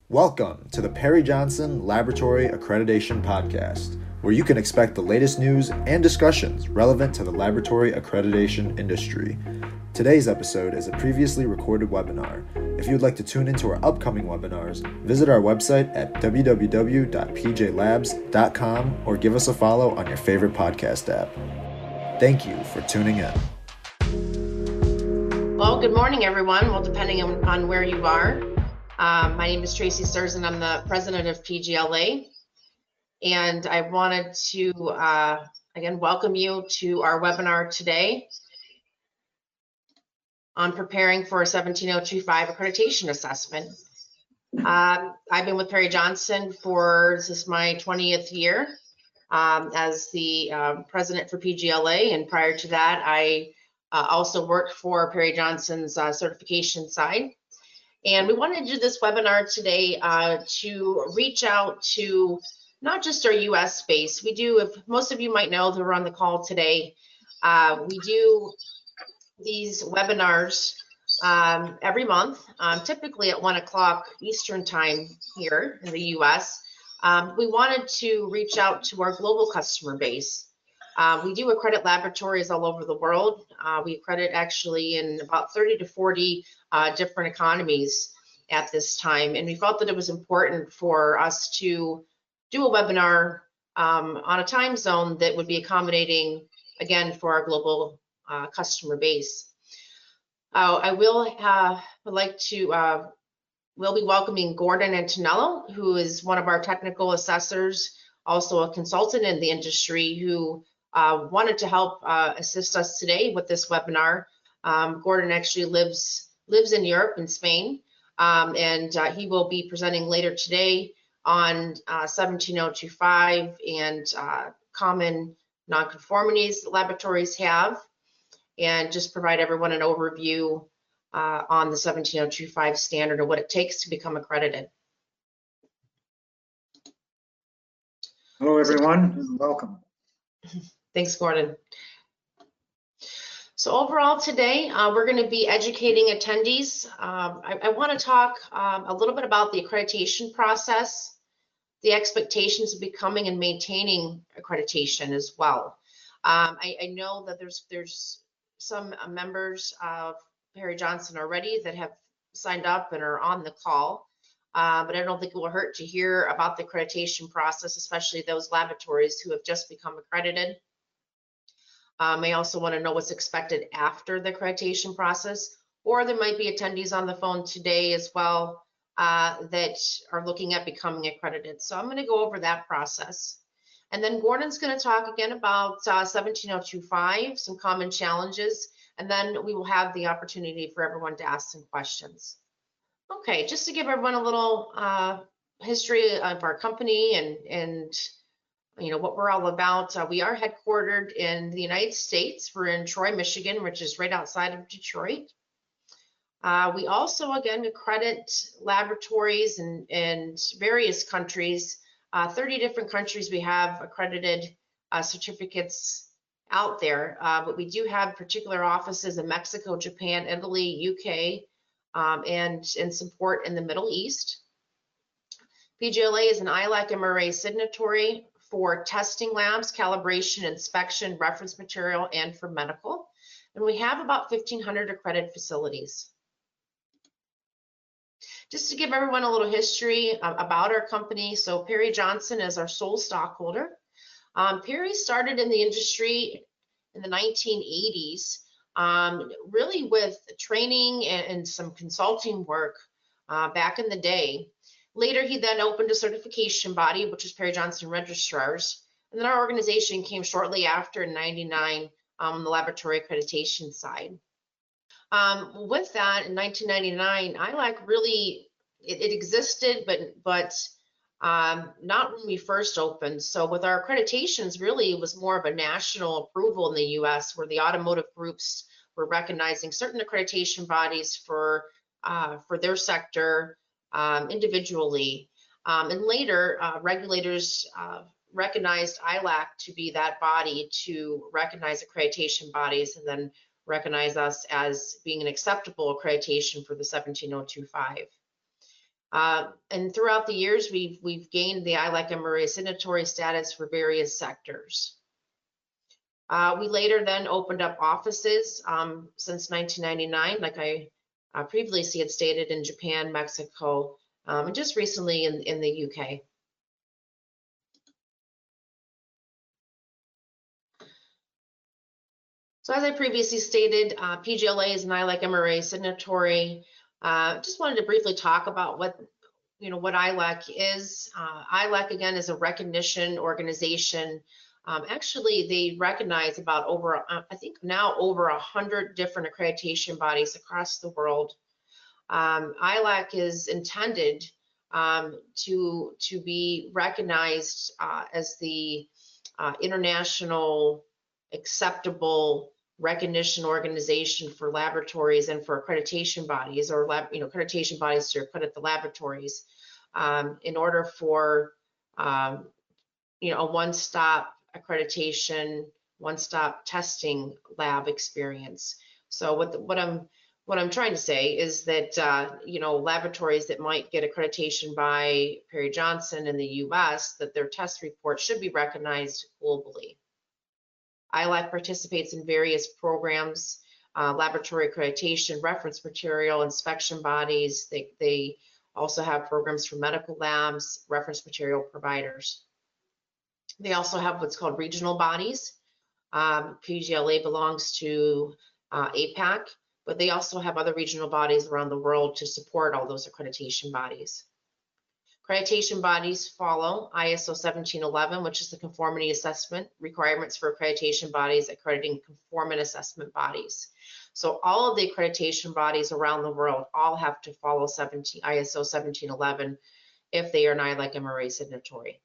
Welcome to the Perry Johnson Laboratory Accreditation Podcast, where you can expect the latest news and discussions relevant to the laboratory accreditation industry. Today's episode is a previously recorded webinar. If you'd like to tune into our upcoming webinars, visit our website at www.pjlabs.com or give us a follow on your favorite podcast app. Thank you for tuning in. Well, good morning, everyone. Well, depending on where you are. My name is Tracy Sturzan. I'm the president of PGLA, and I wanted to, again, welcome you to our webinar today on preparing for a 17025 accreditation assessment. I've been with Perry Johnson this is my 20th year as the president for PGLA, and prior to that, I also worked for Perry Johnson's certification side. And we wanted to do this webinar today to reach out to not just our US space. We do, if most of you might know that we're on the call today, we do these webinars every month, typically at 1 o'clock Eastern time here in the US. We wanted to reach out to our global customer base. We do accredit laboratories all over the world. We accredit actually in about 30 to 40 different economies at this time. And we felt that it was important for us to do a webinar on a time zone that would be accommodating, again, for our global customer base. I would like to, we'll be welcoming Gordon Antonello, who is one of our technical assessors, also a consultant in the industry who wanted to help assist us today with this webinar. Gordon actually lives in Europe, in Spain, and he will be presenting later today on 17025 and common nonconformities that laboratories have, and just provide everyone an overview on the 17025 standard and what it takes to become accredited. Hello, everyone, and welcome. Thanks, Gordon. So overall today, we're going to be educating attendees. I want to talk a little bit about the accreditation process, the expectations of becoming and maintaining accreditation as well. I know that there's some members of Perry Johnson already that have signed up and are on the call, but I don't think it will hurt to hear about the accreditation process, especially those laboratories who have just become accredited. May also want to know what's expected after the accreditation process, or there might be attendees on the phone today as well that are looking at becoming accredited. So I'm going to go over that process. And then Gordon's going to talk again about 17025, some common challenges, and then we will have the opportunity for everyone to ask some questions. Okay, just to give everyone a little history of our company and you know what we're all about. We are headquartered in the United States. We're in Troy, Michigan, which is right outside of Detroit. We also, again, accredit laboratories in various countries. 30 different countries we have accredited certificates out there, but we do have particular offices in Mexico, Japan, Italy, UK, and support in the Middle East. PGLA is an ILAC MRA signatory for testing labs, calibration, inspection, reference material, and for medical. And we have about 1,500 accredited facilities. Just to give everyone a little history about our company, so Perry Johnson is our sole stockholder. Perry started in the industry in the 1980s, really with training and some consulting work back in the day. Later, he then opened a certification body, which is Perry Johnson Registrars. And then our organization came shortly after in 99 on the laboratory accreditation side. With that, in 1999, ILAC really, it existed, but not when we first opened. So with our accreditations, really, it was more of a national approval in the US, where the automotive groups were recognizing certain accreditation bodies for their sector, individually. And later, regulators recognized ILAC to be that body to recognize accreditation bodies and then recognize us as being an acceptable accreditation for the 17025. And throughout the years, we've gained the ILAC MRA signatory status for various sectors. We later then opened up offices since 1999, like I previously had stated, in Japan, Mexico, and just recently in the UK. So as I previously stated, PGLA is an ILAC MRA signatory. Just wanted to briefly talk about what ILAC is. ILAC, again, is a recognition organization. Actually, they recognize about over, I think now over 100 different accreditation bodies across the world. ILAC is intended to be recognized as the international acceptable recognition organization for laboratories and for accreditation bodies, or accreditation bodies to accredit the laboratories, in order for a one-stop accreditation, one-stop testing lab experience. So what I'm trying to say is that laboratories that might get accreditation by Perry Johnson in the U.S., that their test report should be recognized globally. ILAC participates in various programs, laboratory accreditation, reference material, inspection bodies. They also have programs for medical labs, reference material providers. They also have what's called regional bodies. PGLA belongs to APAC, but they also have other regional bodies around the world to support all those accreditation bodies. Accreditation bodies follow ISO 1711, which is the conformity assessment requirements for accreditation bodies accrediting conformant assessment bodies. So all of the accreditation bodies around the world all have to follow ISO 1711 if they are an ILAC MRA signatory.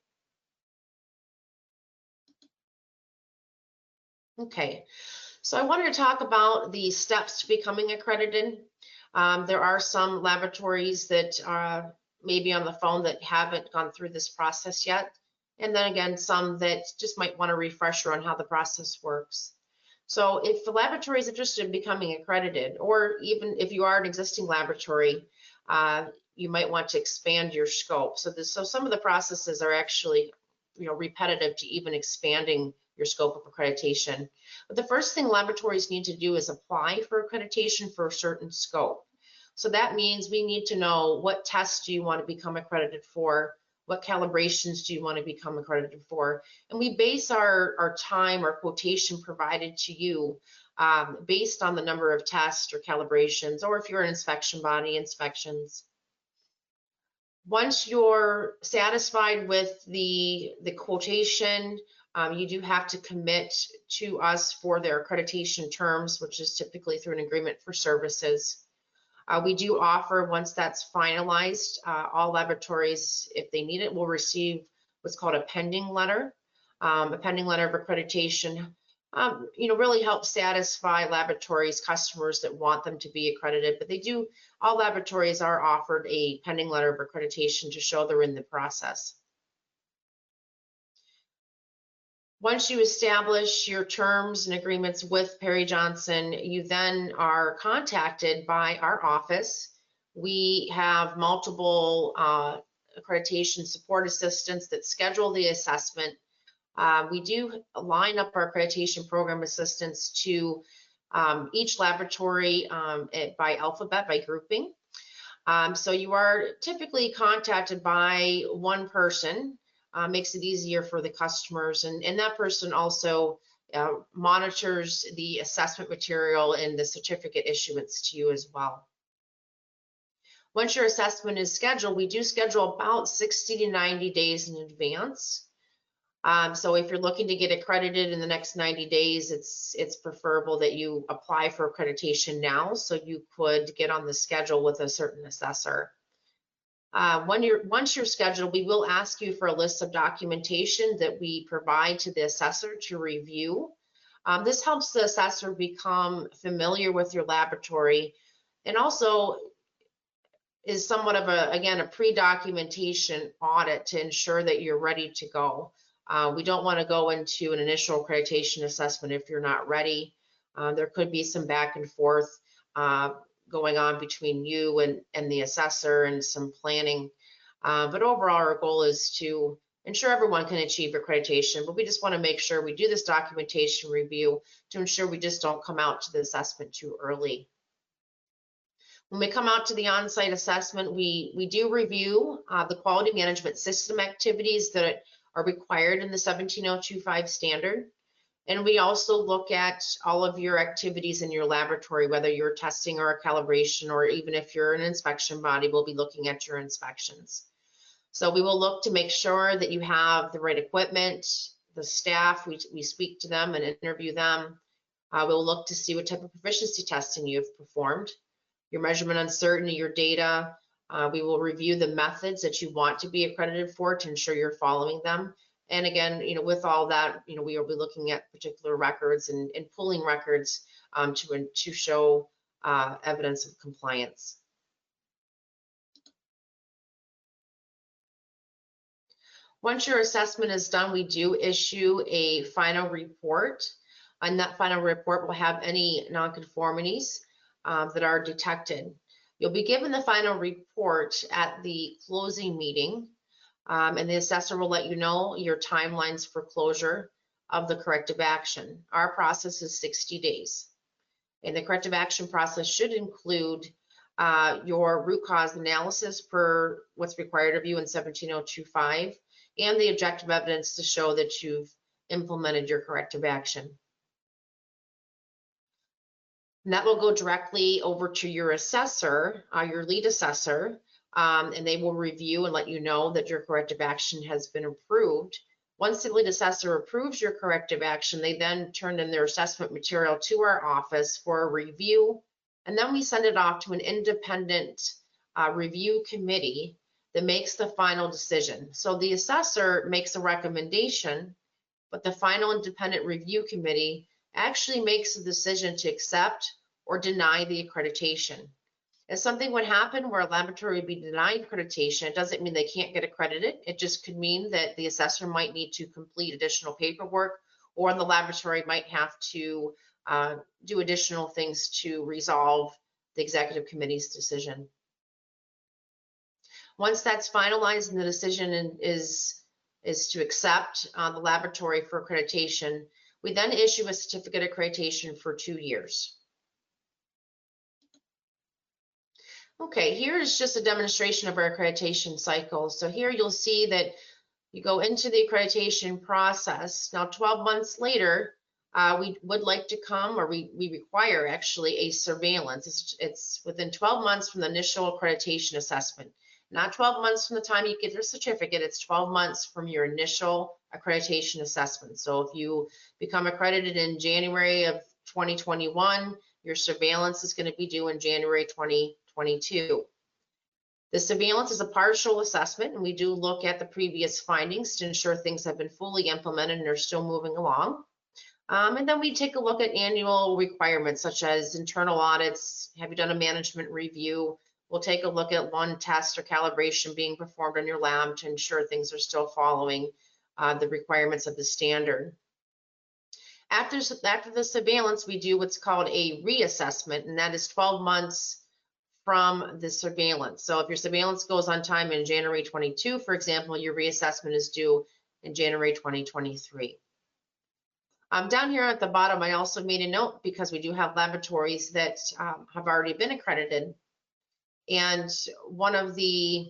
Okay, so I wanted to talk about the steps to becoming accredited. There are some laboratories that may be on the phone that haven't gone through this process yet. And then again, some that just might want a refresher on how the process works. So if the laboratory is interested in becoming accredited, or even if you are an existing laboratory, you might want to expand your scope. So some of the processes are actually repetitive to even expanding your scope of accreditation. But the first thing laboratories need to do is apply for accreditation for a certain scope. So that means we need to know what tests do you want to become accredited for, what calibrations do you want to become accredited for, and we base our time or quotation provided to you based on the number of tests or calibrations, or if you're an inspection body, inspections. Once you're satisfied with the quotation, you do have to commit to us for their accreditation terms, which is typically through an agreement for services. We do offer, once that's finalized, all laboratories, if they need it, will receive what's called a pending letter. A pending letter of accreditation, really helps satisfy laboratories, customers that want them to be accredited. But all laboratories are offered a pending letter of accreditation to show they're in the process. Once you establish your terms and agreements with Perry Johnson, you then are contacted by our office. We have multiple accreditation support assistants that schedule the assessment. We do line up our accreditation program assistants to each laboratory by alphabet, by grouping. So you are typically contacted by one person. Makes it easier for the customers, and that person also monitors the assessment material and the certificate issuance to you as well. Once your assessment is scheduled, we do schedule about 60 to 90 days in advance. So if you're looking to get accredited in the next 90 days, it's preferable that you apply for accreditation now, so you could get on the schedule with a certain assessor. Once you're scheduled, we will ask you for a list of documentation that we provide to the assessor to review. This helps the assessor become familiar with your laboratory, and also is somewhat of a pre-documentation audit to ensure that you're ready to go. We don't want to go into an initial accreditation assessment if you're not ready. There could be some back and forth going on between you and the assessor and some planning. But overall, our goal is to ensure everyone can achieve accreditation, but we just want to make sure we do this documentation review to ensure we just don't come out to the assessment too early. When we come out to the on-site assessment, we do review the quality management system activities that are required in the 17025 standard. And we also look at all of your activities in your laboratory, whether you're testing or a calibration, or even if you're an inspection body, we'll be looking at your inspections. So we will look to make sure that you have the right equipment, the staff, we speak to them and interview them. We'll look to see what type of proficiency testing you've performed, your measurement uncertainty, your data. We will review the methods that you want to be accredited for to ensure you're following them. And again, with all that, we will be looking at particular records and pulling records to show evidence of compliance. Once your assessment is done, we do issue a final report, and that final report will have any nonconformities that are detected. You'll be given the final report at the closing meeting, and the assessor will let you know your timelines for closure of the corrective action. Our process is 60 days, and the corrective action process should include your root cause analysis per what's required of you in 17025, and the objective evidence to show that you've implemented your corrective action. And that will go directly over to your assessor, your lead assessor, and they will review and let you know that your corrective action has been approved. Once the lead assessor approves your corrective action, they then turn in their assessment material to our office for a review, and then we send it off to an independent review committee that makes the final decision. So the assessor makes a recommendation, but the final independent review committee actually makes the decision to accept or deny the accreditation. If something would happen where a laboratory would be denied accreditation, it doesn't mean they can't get accredited. It just could mean that the assessor might need to complete additional paperwork, or the laboratory might have to do additional things to resolve the executive committee's decision. Once that's finalized and the decision is to accept the laboratory for accreditation, we then issue a certificate of accreditation for 2 years. Okay, here is just a demonstration of our accreditation cycle. So here you'll see that you go into the accreditation process. Now 12 months later, we would like to come, or we require actually a surveillance. It's within 12 months from the initial accreditation assessment. Not 12 months from the time you get your certificate, it's 12 months from your initial accreditation assessment. So if you become accredited in January of 2021, your surveillance is going to be due in January 2022. The surveillance is a partial assessment, and we do look at the previous findings to ensure things have been fully implemented and are still moving along. And then we take a look at annual requirements such as internal audits. Have you done a management review? We'll take a look at one test or calibration being performed on your lab to ensure things are still following the requirements of the standard. After the surveillance, we do what's called a reassessment, and that is 12 months from the surveillance. So if your surveillance goes on time in January 22, for example, your reassessment is due in January 2023. Down here at the bottom, I also made a note because we do have laboratories that have already been accredited. And one of the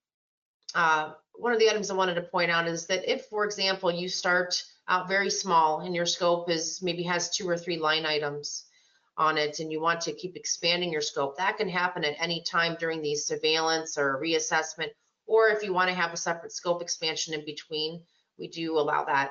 items I wanted to point out is that if, for example, you start out very small and your scope maybe has 2 or 3 line items on it, and you want to keep expanding your scope, that can happen at any time during the surveillance or reassessment, or if you want to have a separate scope expansion in between, we do allow that.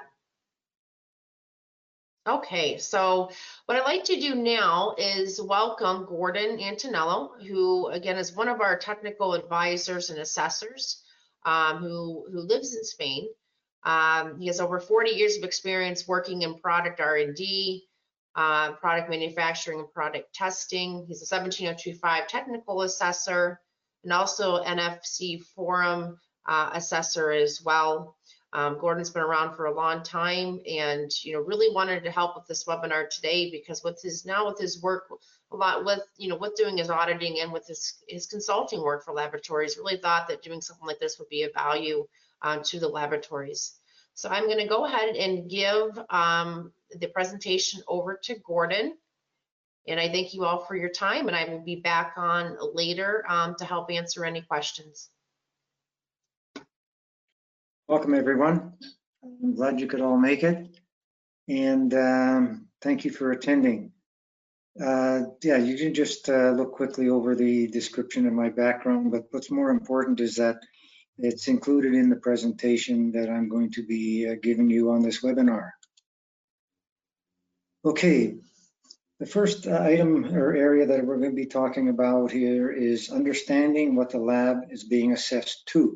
Okay, so what I'd like to do now is welcome Gordon Antonello, who again is one of our technical advisors and assessors who lives in Spain. He has over 40 years of experience working in product R&D, product manufacturing and product testing. He's a 17025 technical assessor and also NFC forum assessor as well. Gordon's been around for a long time, and really wanted to help with this webinar today, because with his work a lot with with doing his auditing and with his consulting work for laboratories, really thought that doing something like this would be of value to the laboratories. So I'm going to go ahead and give the presentation over to Gordon. And I thank you all for your time, and I will be back on later to help answer any questions. Welcome, everyone. I'm glad you could all make it. And thank you for attending. Yeah, you can just look quickly over the description of my background, but what's more important is that it's included in the presentation that I'm going to be giving you on this webinar. Okay, the first item or area that we're going to be talking about here is understanding what the lab is being assessed to.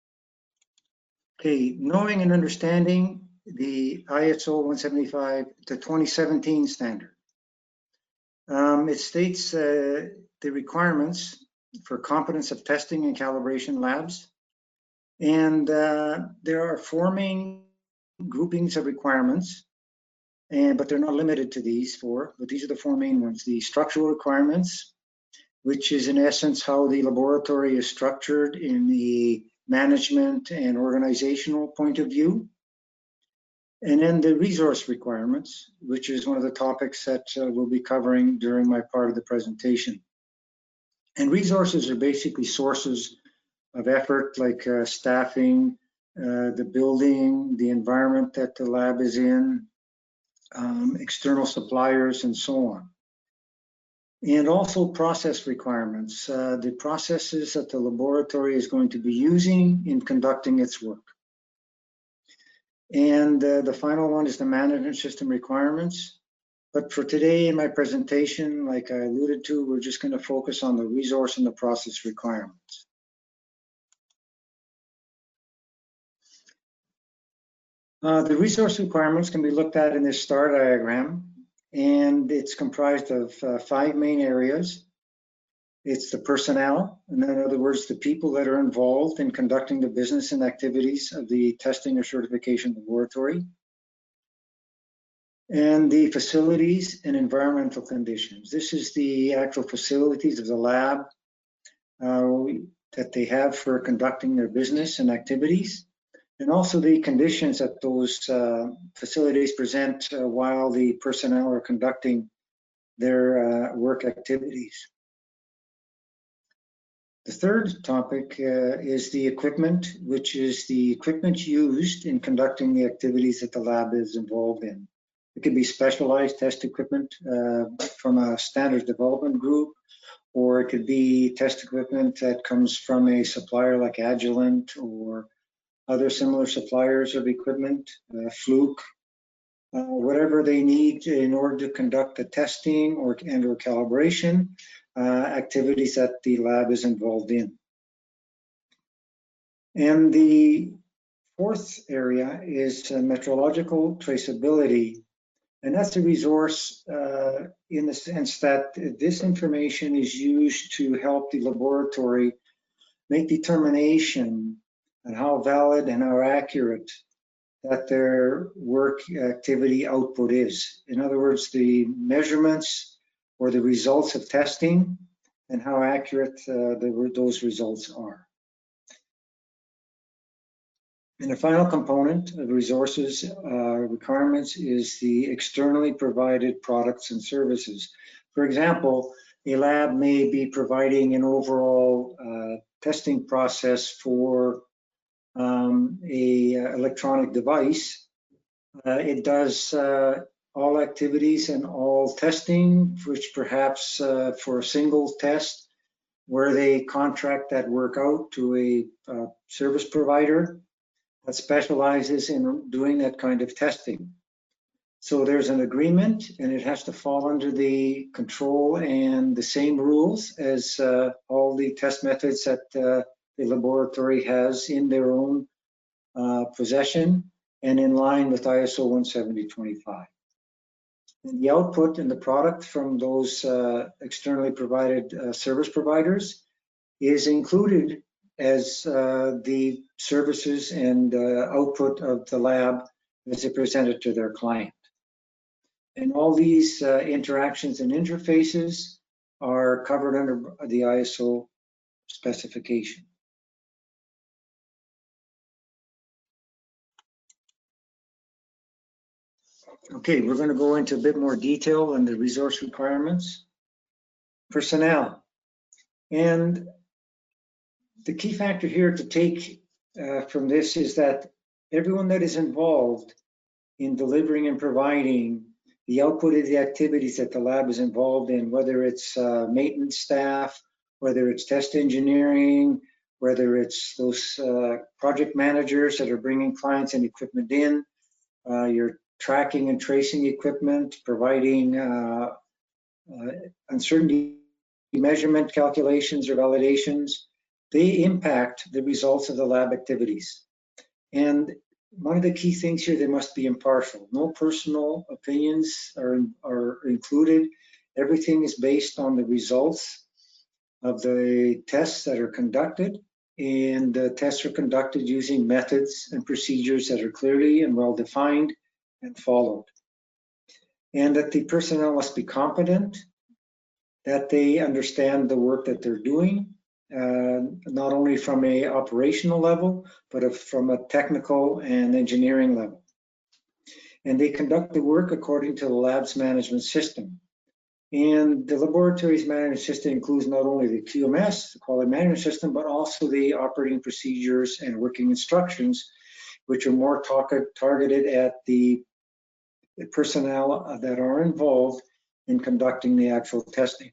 Okay, knowing and understanding the ISO 175 to 2017 standard. It states the requirements for competence of testing and calibration labs. And there are four main groupings of requirements, but they're not limited to these four, but these are the four main ones. The structural requirements, which is in essence how the laboratory is structured in the management and organizational point of view. And then the resource requirements, which is one of the topics that we'll be covering during my part of the presentation. And resources are basically sources of effort, like staffing, the building, the environment that the lab is in, external suppliers, and so on. And also process requirements, the processes that the laboratory is going to be using in conducting its work. And the final one is the management system requirements. But for today in my presentation, like I alluded to, we're just going to focus on the resource and the process requirements. The resource requirements can be looked at in this star diagram, and it's comprised of 5 main areas. It's the personnel, and in other words, the people that are involved in conducting the business and activities of the testing or certification laboratory, and the facilities and environmental conditions. This is the actual facilities of the lab that they have for conducting their business and activities, and also the conditions that those facilities present while the personnel are conducting their work activities. The third topic is the equipment, which is the equipment used in conducting the activities that the lab is involved in. It could be specialized test equipment from a standards development group, or it could be test equipment that comes from a supplier like Agilent or other similar suppliers of equipment, Fluke, whatever they need in order to conduct the testing or calibration activities that the lab is involved in. And the fourth area is metrological traceability. And that's a resource in the sense that this information is used to help the laboratory make determination on how valid and how accurate that their work activity output is. In other words, the measurements or the results of testing and how accurate those results are. And the final component of resources requirements is the externally provided products and services. For example, a lab may be providing an overall testing process for a electronic device. It does all activities and all testing, which perhaps for a single test, where they contract that work out to a service provider that specializes in doing that kind of testing. So there's an agreement, and it has to fall under the control and the same rules as all the test methods that the laboratory has in their own possession and in line with ISO 170-25. The output and the product from those externally provided service providers is included as the services and output of the lab as they presented to their client. And all these interactions and interfaces are covered under the ISO specification. Okay, we're going to go into a bit more detail on the resource requirements. Personnel. And the key factor here to take from this is that everyone that is involved in delivering and providing the output of the activities that the lab is involved in, whether it's maintenance staff, whether it's test engineering, whether it's those project managers that are bringing clients and equipment in, your tracking and tracing equipment, providing uncertainty measurement calculations or validations, they impact the results of the lab activities. And one of the key things here, they must be impartial. No personal opinions are included. Everything is based on the results of the tests that are conducted, and the tests are conducted using methods and procedures that are clearly and well defined and followed. And that the personnel must be competent, that they understand the work that they're doing, not only from a operational level, but from a technical and engineering level. And they conduct the work according to the lab's management system. And the laboratory's management system includes not only the QMS, the quality management system, but also the operating procedures and working instructions, which are more targeted at the personnel that are involved in conducting the actual testing.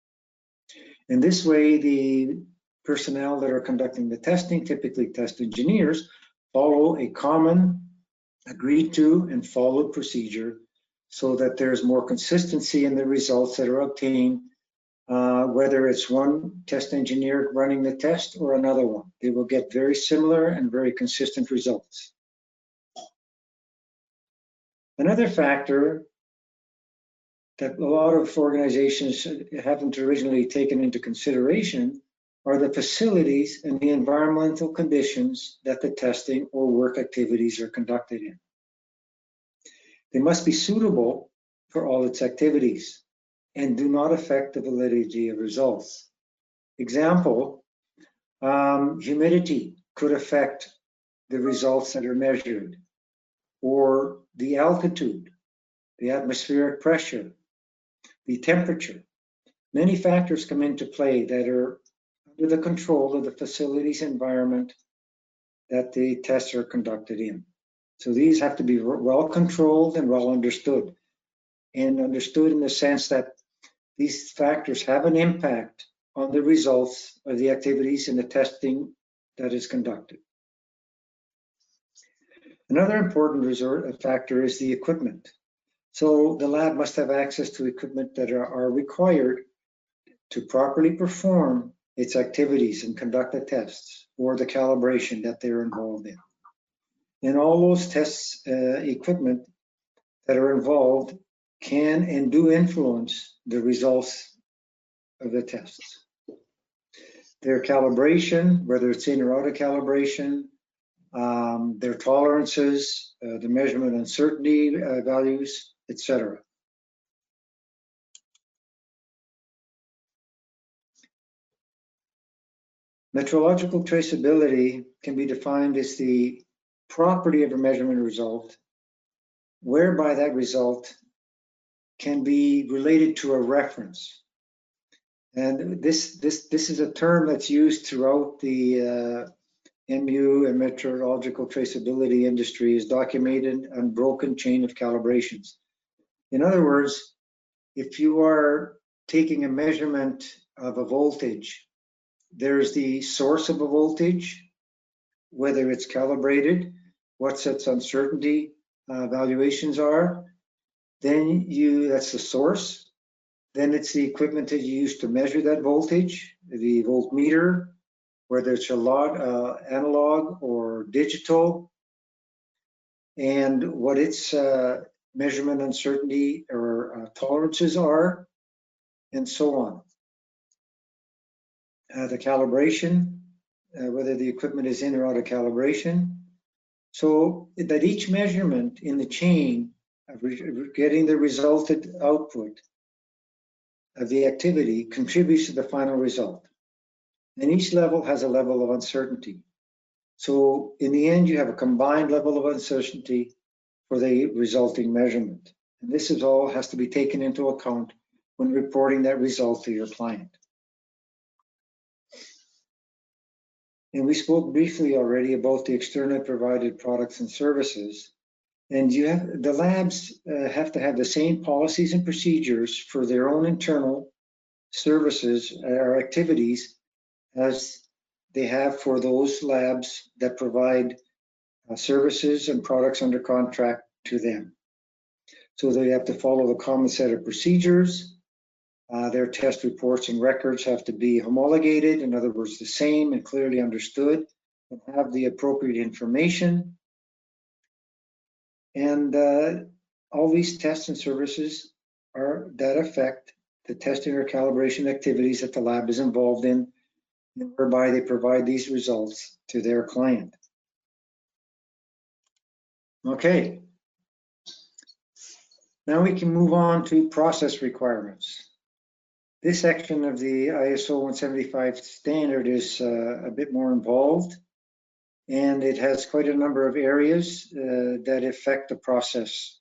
In this way, the personnel that are conducting the testing, typically test engineers, follow a common, agreed to, and followed procedure so that there's more consistency in the results that are obtained, whether it's one test engineer running the test or another one. They will get very similar and very consistent results. Another factor that a lot of organizations haven't originally taken into consideration are the facilities and the environmental conditions that the testing or work activities are conducted in. They must be suitable for all its activities and do not affect the validity of results. Example, humidity could affect the results that are measured, or the altitude, the atmospheric pressure, the temperature. Many factors come into play that are under the control of the facility's environment that the tests are conducted in. So these have to be well controlled and well understood. And understood in the sense that these factors have an impact on the results of the activities and the testing that is conducted. Another important factor is the equipment. So the lab must have access to equipment that are required to properly perform its activities and conduct the tests or the calibration that they're involved in. And all those tests, equipment that are involved can and do influence the results of the tests. Their calibration, whether it's in or out of calibration, their tolerances, the measurement uncertainty values, etc. Metrological traceability can be defined as the property of a measurement result, whereby that result can be related to a reference. And this is a term that's used throughout the MU and metrological traceability industry, is documented unbroken chain of calibrations. In other words, if you are taking a measurement of a voltage, there's the source of a voltage, whether it's calibrated, what its uncertainty valuations are. Then that's the source. Then it's the equipment that you use to measure that voltage, the voltmeter, whether it's analog or digital, and what its measurement uncertainty or tolerances are, and so on. The calibration whether the equipment is in or out of calibration, so that each measurement in the chain of getting the resulted output of the activity contributes to the final result. And each level has a level of uncertainty. So in the end, you have a combined level of uncertainty for the resulting measurement. And this is all has to be taken into account when reporting that result to your client. And we spoke briefly already about the externally provided products and services. And the labs have to have the same policies and procedures for their own internal services or activities as they have for those labs that provide services and products under contract to them. So they have to follow the common set of procedures. Their test reports and records have to be homologated, in other words, the same and clearly understood, and have the appropriate information. And all these tests and services are that affect the testing or calibration activities that the lab is involved in, whereby they provide these results to their client. Okay. Now we can move on to process requirements. This section of the ISO 175 standard is a bit more involved, and it has quite a number of areas that affect the process.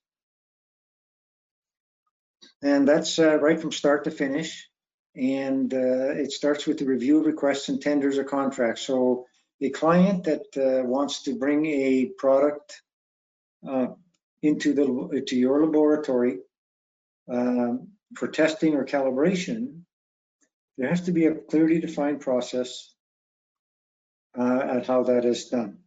And that's right from start to finish. And it starts with the review of requests and tenders or contracts. So a client that wants to bring a product into your laboratory for testing or calibration, there has to be a clearly defined process at how that is done.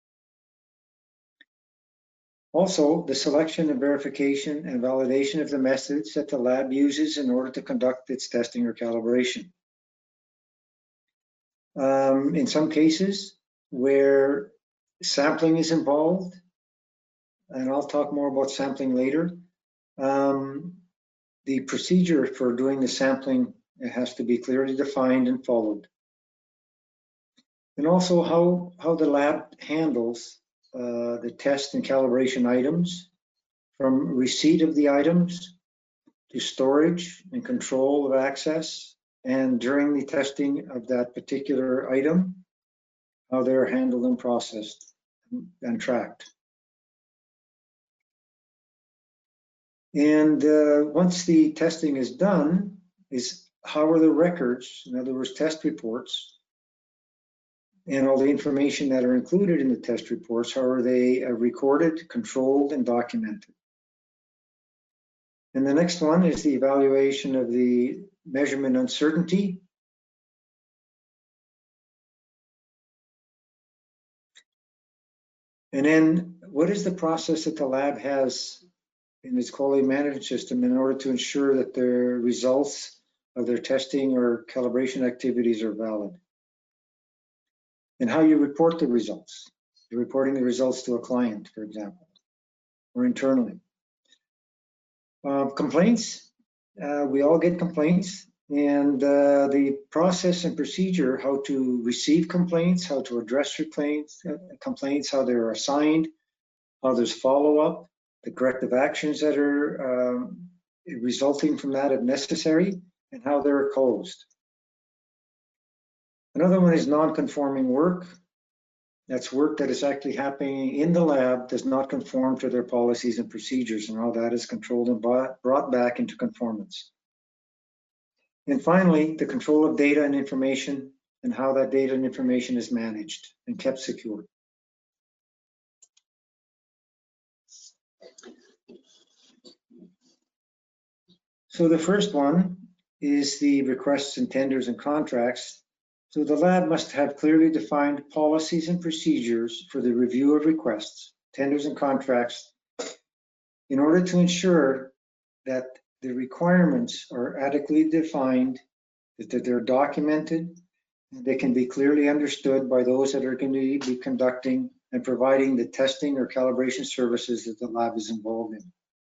Also, the selection and verification and validation of the methods that the lab uses in order to conduct its testing or calibration. In some cases where sampling is involved, and I'll talk more about sampling later, the procedure for doing the sampling has to be clearly defined and followed. And also how the lab handles the test and calibration items, from receipt of the items to storage and control of access, and during the testing of that particular item, how they're handled and processed and tracked. And once the testing is done, is how are the records, in other words, test reports, and all the information that are included in the test reports, how are they recorded, controlled, and documented? And the next one is the evaluation of the measurement uncertainty. And then what is the process that the lab has in its quality management system in order to ensure that their results of their testing or calibration activities are valid? And how you report the results. You're reporting the results to a client, for example, or internally. Complaints, we all get complaints, and the process and procedure, how to receive complaints, how to address complaints, how they're assigned, how there's follow-up, the corrective actions that are resulting from that if necessary, and how they're closed. Another one is non-conforming work. That's work that is actually happening in the lab, does not conform to their policies and procedures, and how that is controlled and brought back into conformance. And finally, the control of data and information, and how that data and information is managed and kept secure. So the first one is the requests and tenders and contracts. So the lab must have clearly defined policies and procedures for the review of requests, tenders, and contracts in order to ensure that the requirements are adequately defined, that they're documented, and they can be clearly understood by those that are going to be conducting and providing the testing or calibration services that the lab is involved in.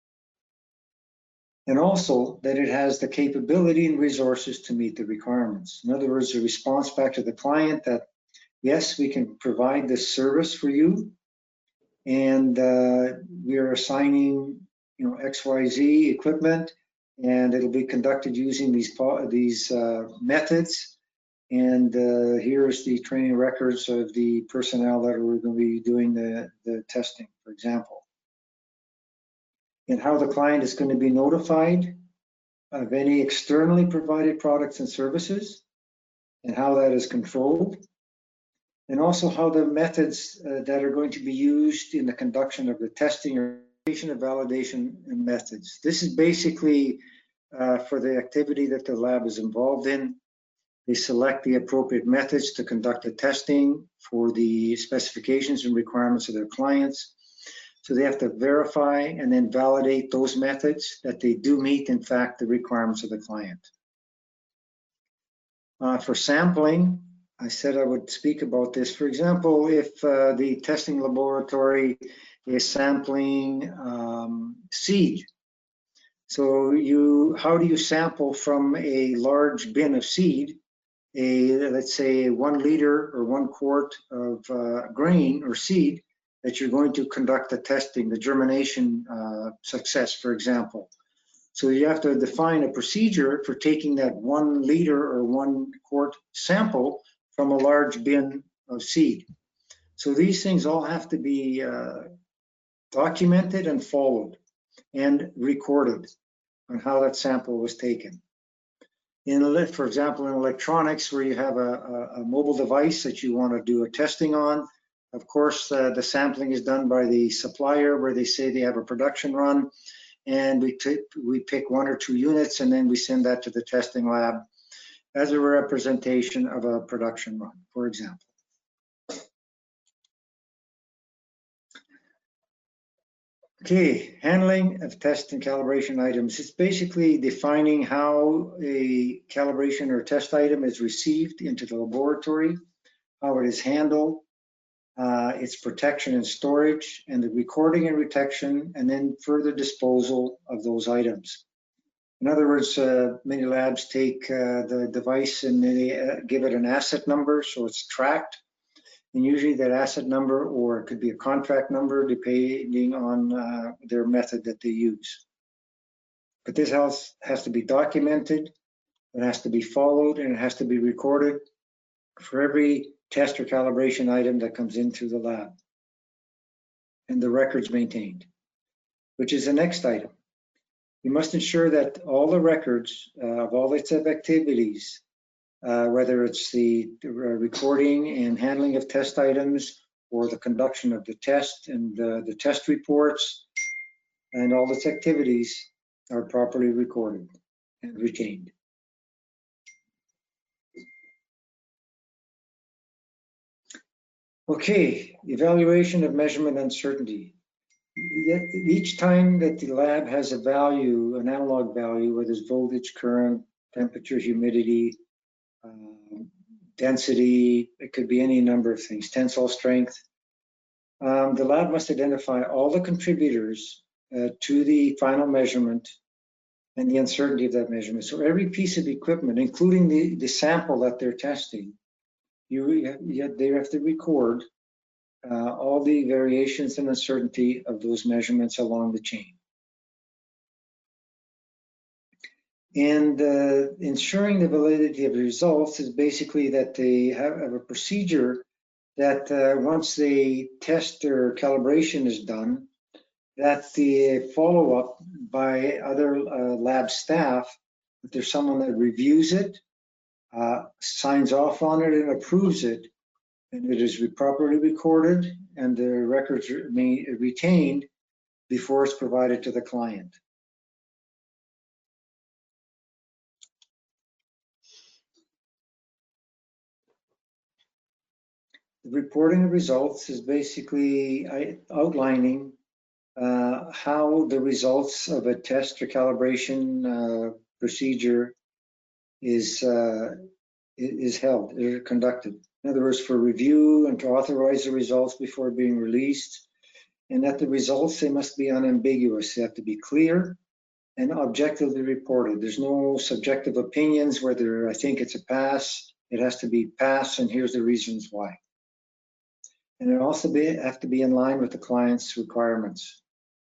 And also that it has the capability and resources to meet the requirements. In other words, the response back to the client that yes, we can provide this service for you, and we are assigning, XYZ equipment, and it'll be conducted using these methods. And here's the training records of the personnel that are going to be doing the testing, for example. And how the client is going to be notified of any externally provided products and services, and how that is controlled. And also how the methods that are going to be used in the conduction of the testing or validation and methods. This is basically for the activity that the lab is involved in. They select the appropriate methods to conduct the testing for the specifications and requirements of their clients. So they have to verify and then validate those methods that they do meet, in fact, the requirements of the client. For sampling, I said I would speak about this. For example, if the testing laboratory is sampling seed, so how do you sample from a large bin of seed, let's say 1 liter or 1 quart of grain or seed that you're going to conduct the testing, the germination success, for example. So you have to define a procedure for taking that 1 liter or 1 quart sample from a large bin of seed. So these things all have to be documented and followed and recorded on how that sample was taken. For example, in electronics, where you have a mobile device that you want to do a testing on, of course, the sampling is done by the supplier, where they say they have a production run, and we pick 1 or 2 units, and then we send that to the testing lab as a representation of a production run, for example. Okay, handling of test and calibration items. It's basically defining how a calibration or test item is received into the laboratory, how it is handled, its protection and storage, and the recording and retention, and then further disposal of those items. In other words, many labs take the device and they give it an asset number, so it's tracked. And usually that asset number, or it could be a contract number, depending on their method that they use. But this has to be documented, it has to be followed, and it has to be recorded for every test or calibration item that comes into the lab, and the records maintained, which is the next item. You must ensure that all the records of all its activities, whether it's the recording and handling of test items, or the conduction of the test and the test reports, and all its activities are properly recorded and retained. Okay, evaluation of measurement uncertainty. Each time that the lab has a value, an analog value, whether it's voltage, current, temperature, humidity, density, it could be any number of things, tensile strength. The lab must identify all the contributors to the final measurement and the uncertainty of that measurement. So every piece of equipment, including the sample that they're testing, they have to record all the variations and uncertainty of those measurements along the chain. And ensuring the validity of the results is basically that they have a procedure that once the test or calibration is done, that the follow-up by other lab staff, that there's someone that reviews it, signs off on it and approves it, and it is properly recorded and the records retained before it's provided to the client. The reporting of results is basically outlining how the results of a test or calibration procedure is held, is conducted. In other words, for review and to authorize the results before being released, and that the results, they must be unambiguous. They have to be clear and objectively reported. There's no subjective opinions, whether I think it's a pass, it has to be pass, and here's the reasons why. And it also have to be in line with the client's requirements.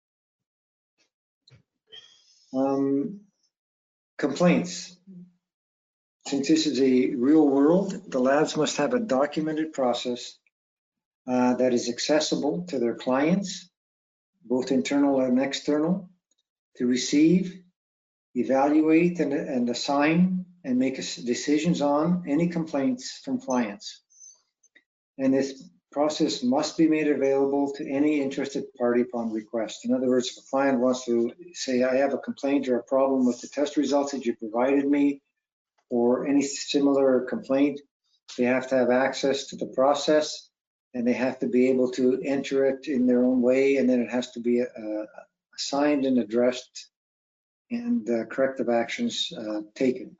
Complaints. Since this is a real world, the labs must have a documented process that is accessible to their clients, both internal and external, to receive, evaluate, and assign and make decisions on any complaints from clients. And this process must be made available to any interested party upon request. In other words, if a client wants to say, I have a complaint or a problem with the test results that you provided me, or any similar complaint, they have to have access to the process, and they have to be able to enter it in their own way, and then it has to be assigned and addressed, and corrective actions taken.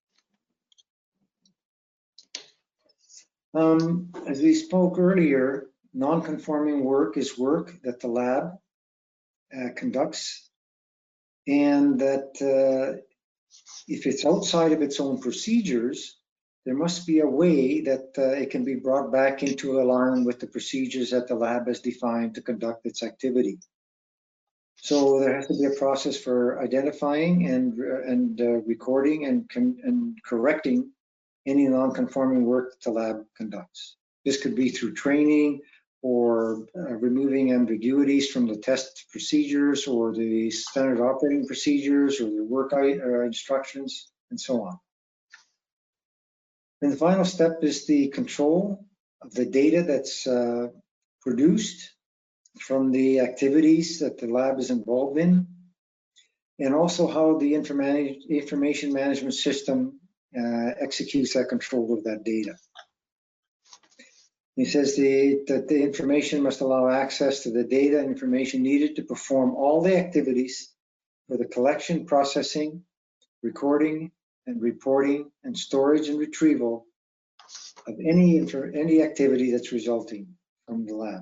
As we spoke earlier, non-conforming work is work that the lab conducts, and that if it's outside of its own procedures, there must be a way that it can be brought back into alignment with the procedures that the lab has defined to conduct its activity. So there has to be a process for identifying and recording and correcting any non-conforming work that the lab conducts. This could be through training or removing ambiguities from the test procedures or the standard operating procedures or the work instructions and so on. And the final step is the control of the data that's produced from the activities that the lab is involved in, and also how the information management system executes that control of that data. He says that the information must allow access to the data and information needed to perform all the activities for the collection, processing, recording, and reporting, and storage and retrieval of any activity that's resulting from the lab.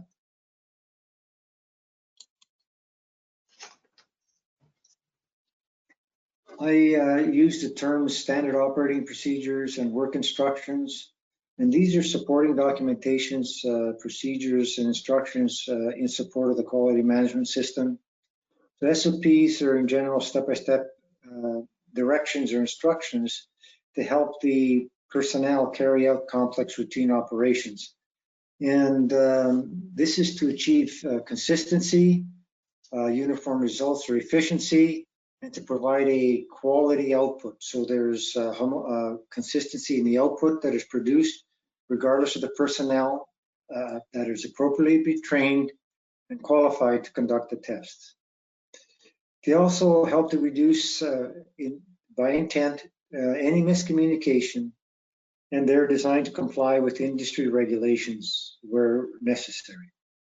I use the terms standard operating procedures and work instructions, and these are supporting documentations, procedures, and instructions in support of the quality management system. So SOPs are in general step-by-step directions or instructions to help the personnel carry out complex routine operations. And this is to achieve consistency, uniform results or efficiency, and to provide a quality output. So there's consistency in the output that is produced, regardless of the personnel that is appropriately trained and qualified to conduct the tests. They also help to reduce, by intent, any miscommunication, and they're designed to comply with industry regulations where necessary.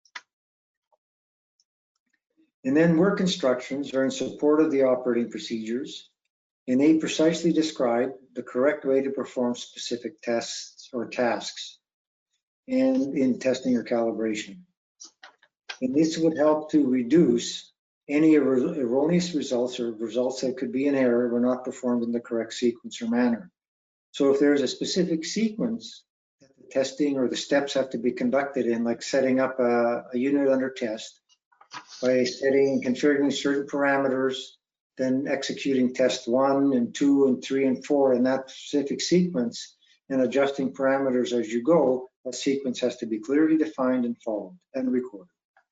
And then work instructions are in support of the operating procedures, and they precisely describe the correct way to perform specific tests or tasks and in testing or calibration. And this would help to reduce any erroneous results or results that could be in error were not performed in the correct sequence or manner. So if there's a specific sequence that the testing or the steps have to be conducted in, like setting up a unit under test, by setting and configuring certain parameters, then executing test 1 and 2 and 3 and 4 in that specific sequence, and adjusting parameters as you go, a sequence has to be clearly defined and followed and recorded.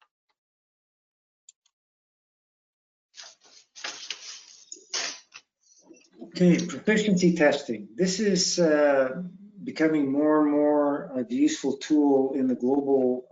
Okay, proficiency testing. This is becoming more and more a useful tool in the global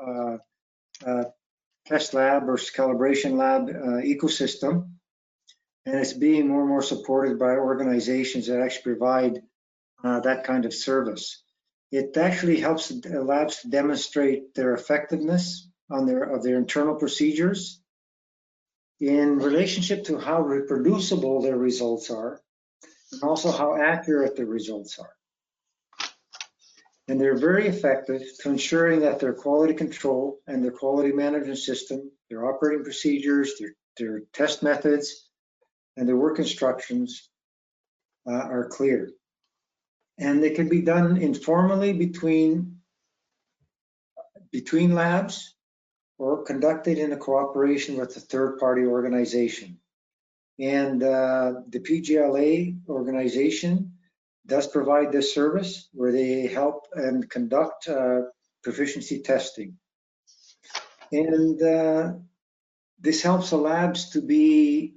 test lab or calibration lab ecosystem, and it's being more and more supported by organizations that actually provide that kind of service. It actually helps the labs to demonstrate their effectiveness on their internal procedures in relationship to how reproducible their results are, and also how accurate the results are. And they're very effective to ensuring that their quality control and their quality management system, their operating procedures, their test methods, and their work instructions are clear. And they can be done informally between between labs or conducted in a cooperation with a third-party organization. And the PGLA organization does provide this service where they help and conduct proficiency testing. And this helps the labs to be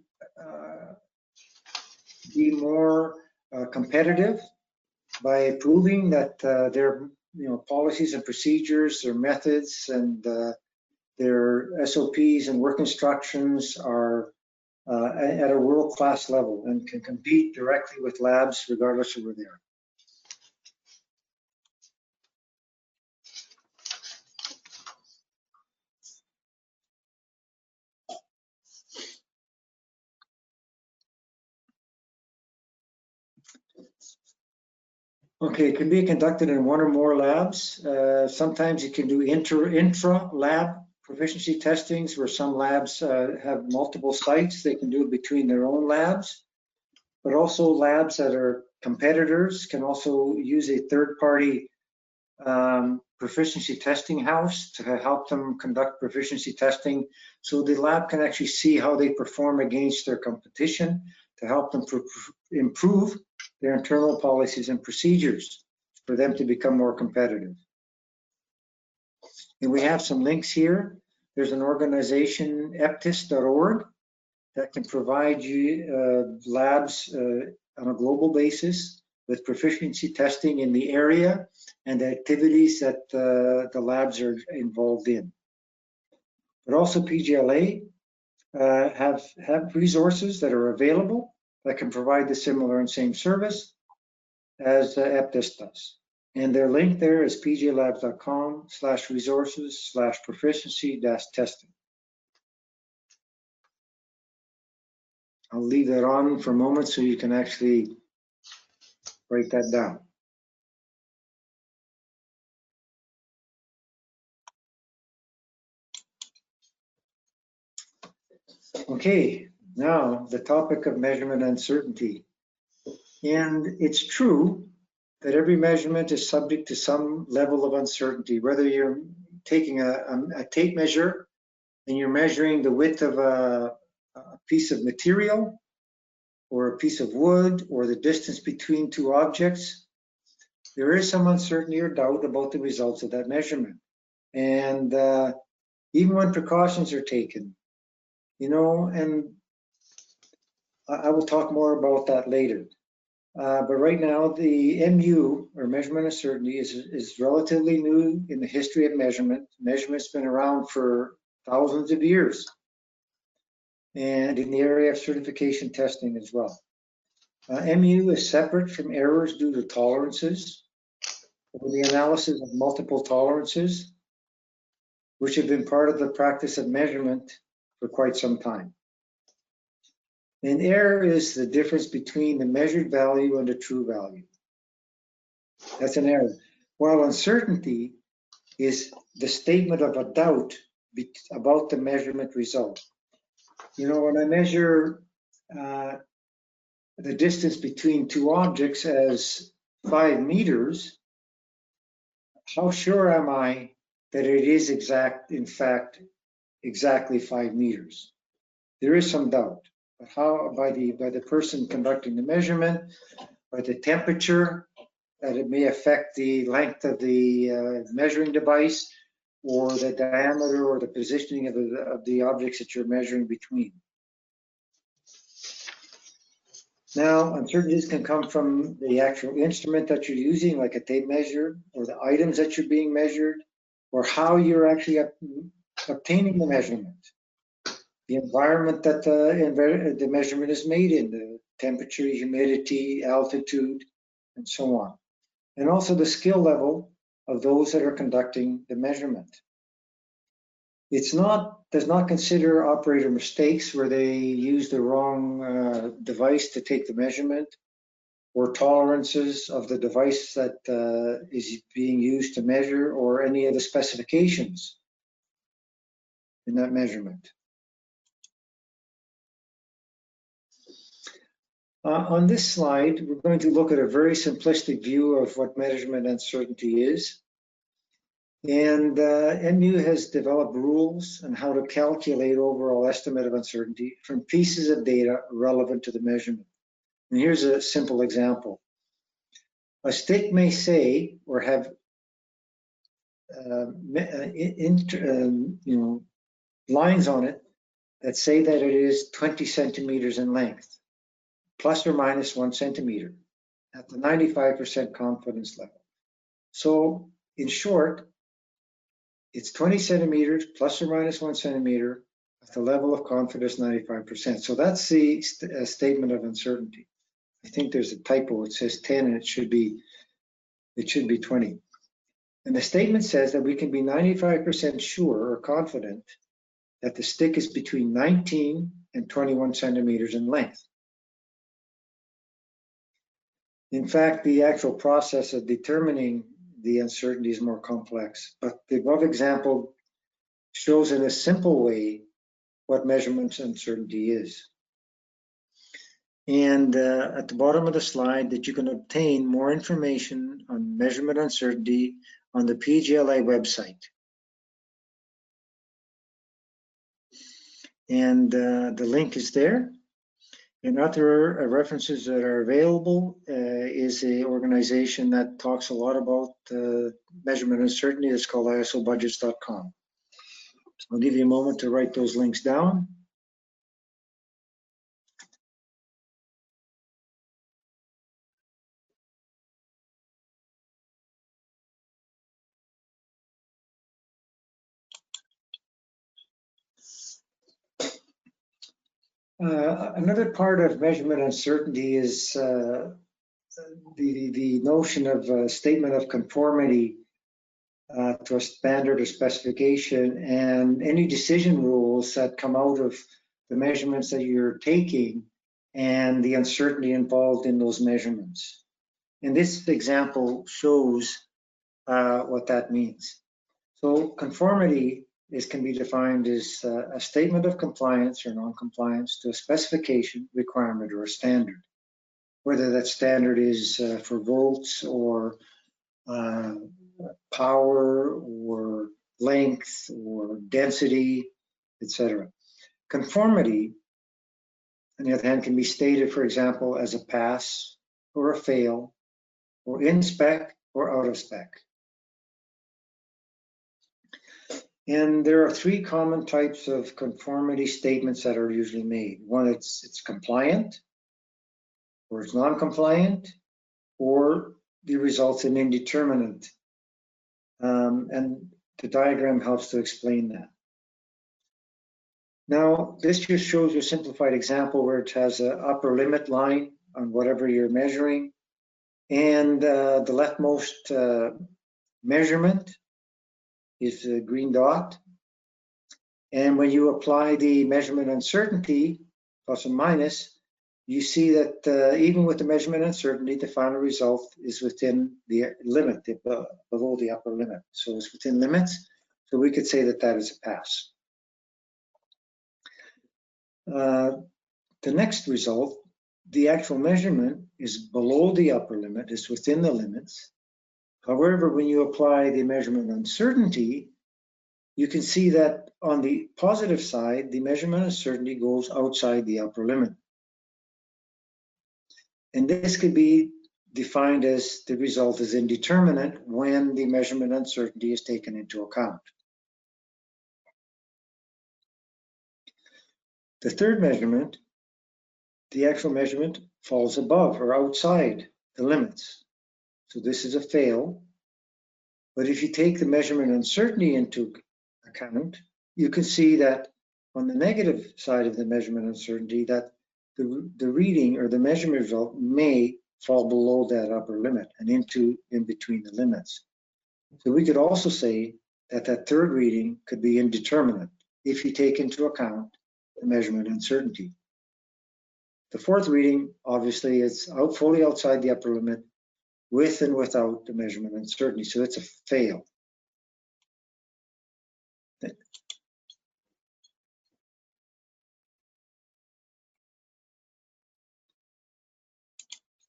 more competitive by proving that their policies and procedures, their methods, and their SOPs and work instructions are at a world-class level and can compete directly with labs regardless of where they are. Okay, it can be conducted in one or more labs. Sometimes you can do intra-lab proficiency testings where some labs have multiple sites. They can do it between their own labs, but also labs that are competitors can also use a third-party proficiency testing house to help them conduct proficiency testing. So the lab can actually see how they perform against their competition to help them improve their internal policies and procedures for them to become more competitive. And we have some links here. There's an organization, eptis.org, that can provide you labs on a global basis with proficiency testing in the area and the activities that the labs are involved in. But also PGLA have resources that are available that can provide the similar and same service as eptis does. And their link there is pglabs.com/resources/proficiency-testing. I'll leave that on for a moment so you can actually write that down. Okay, now the topic of measurement uncertainty. And it's true that every measurement is subject to some level of uncertainty, whether you're taking a tape measure and you're measuring the width of a piece of material or a piece of wood or the distance between two objects, there is some uncertainty or doubt about the results of that measurement. And even when precautions are taken, and I will talk more about that later. But right now, the MU, or measurement uncertainty, is relatively new in the history of measurement. Measurement's been around for thousands of years, and in the area of certification testing as well. MU is separate from errors due to tolerances, or the analysis of multiple tolerances, which have been part of the practice of measurement for quite some time. And error is the difference between the measured value and the true value. That's an error. While uncertainty is the statement of a doubt about the measurement result. When I measure the distance between two objects as 5 meters, how sure am I that it is in fact, exactly 5 meters? There is some doubt. But how, by the person conducting the measurement, by the temperature, that it may affect the length of the measuring device, or the diameter or the positioning of the objects that you're measuring between. Now, uncertainties can come from the actual instrument that you're using, like a tape measure, or the items that you're being measured, or how you're actually obtaining the measurement. The environment that the measurement is made in, the temperature, humidity, altitude, and so on. And also the skill level of those that are conducting the measurement. Does not consider operator mistakes where they use the wrong device to take the measurement, or tolerances of the device that is being used to measure, or any of the specifications in that measurement. On this slide, we're going to look at a very simplistic view of what measurement uncertainty is. And MU has developed rules on how to calculate overall estimate of uncertainty from pieces of data relevant to the measurement. And here's a simple example. A stick may say or have lines on it that say that it is 20 centimeters in length, plus or minus 1 centimeter at the 95% confidence level. So in short, it's 20 centimeters plus or minus 1 centimeter at the level of confidence 95%. So that's the statement of uncertainty. I think there's a typo. It says 10 and it should be 20. And the statement says that we can be 95% sure or confident that the stick is between 19 and 21 centimeters in length. In fact, the actual process of determining the uncertainty is more complex, but the above example shows in a simple way what measurement uncertainty is. And at the bottom of the slide, that you can obtain more information on measurement uncertainty on the PGLA website. And the link is there. And other references that are available is an organization that talks a lot about measurement uncertainty. It's called isobudgets.com. So I'll give you a moment to write those links down. Another part of measurement uncertainty is the notion of a statement of conformity to a standard or specification, and any decision rules that come out of the measurements that you're taking and the uncertainty involved in those measurements. And this example shows what that means. So conformity can be defined as a statement of compliance or non-compliance to a specification, requirement, or a standard. Whether that standard is for volts or power or length or density, etc. Conformity, on the other hand, can be stated, for example, as a pass or a fail, or in spec or out of spec. And there are three common types of conformity statements that are usually made. One, it's compliant, or it's non-compliant, or the results in indeterminate. And the diagram helps to explain that. Now, this just shows you a simplified example where it has an upper limit line on whatever you're measuring, and the leftmost measurement is a green dot. And when you apply the measurement uncertainty, plus and minus, you see that even with the measurement uncertainty, the final result is within the limit, below the upper limit. So it's within limits. So we could say that that is a pass. The next result, the actual measurement is below the upper limit, is within the limits. However, when you apply the measurement uncertainty, you can see that on the positive side, the measurement uncertainty goes outside the upper limit. And this could be defined as the result is indeterminate when the measurement uncertainty is taken into account. The third measurement, the actual measurement falls above or outside the limits. So this is a fail. But if you take the measurement uncertainty into account, you can see that on the negative side of the measurement uncertainty, that the reading or the measurement result may fall below that upper limit and in between the limits. So we could also say that that third reading could be indeterminate if you take into account the measurement uncertainty. The fourth reading, obviously, is fully outside the upper limit with and without the measurement uncertainty. So it's a fail.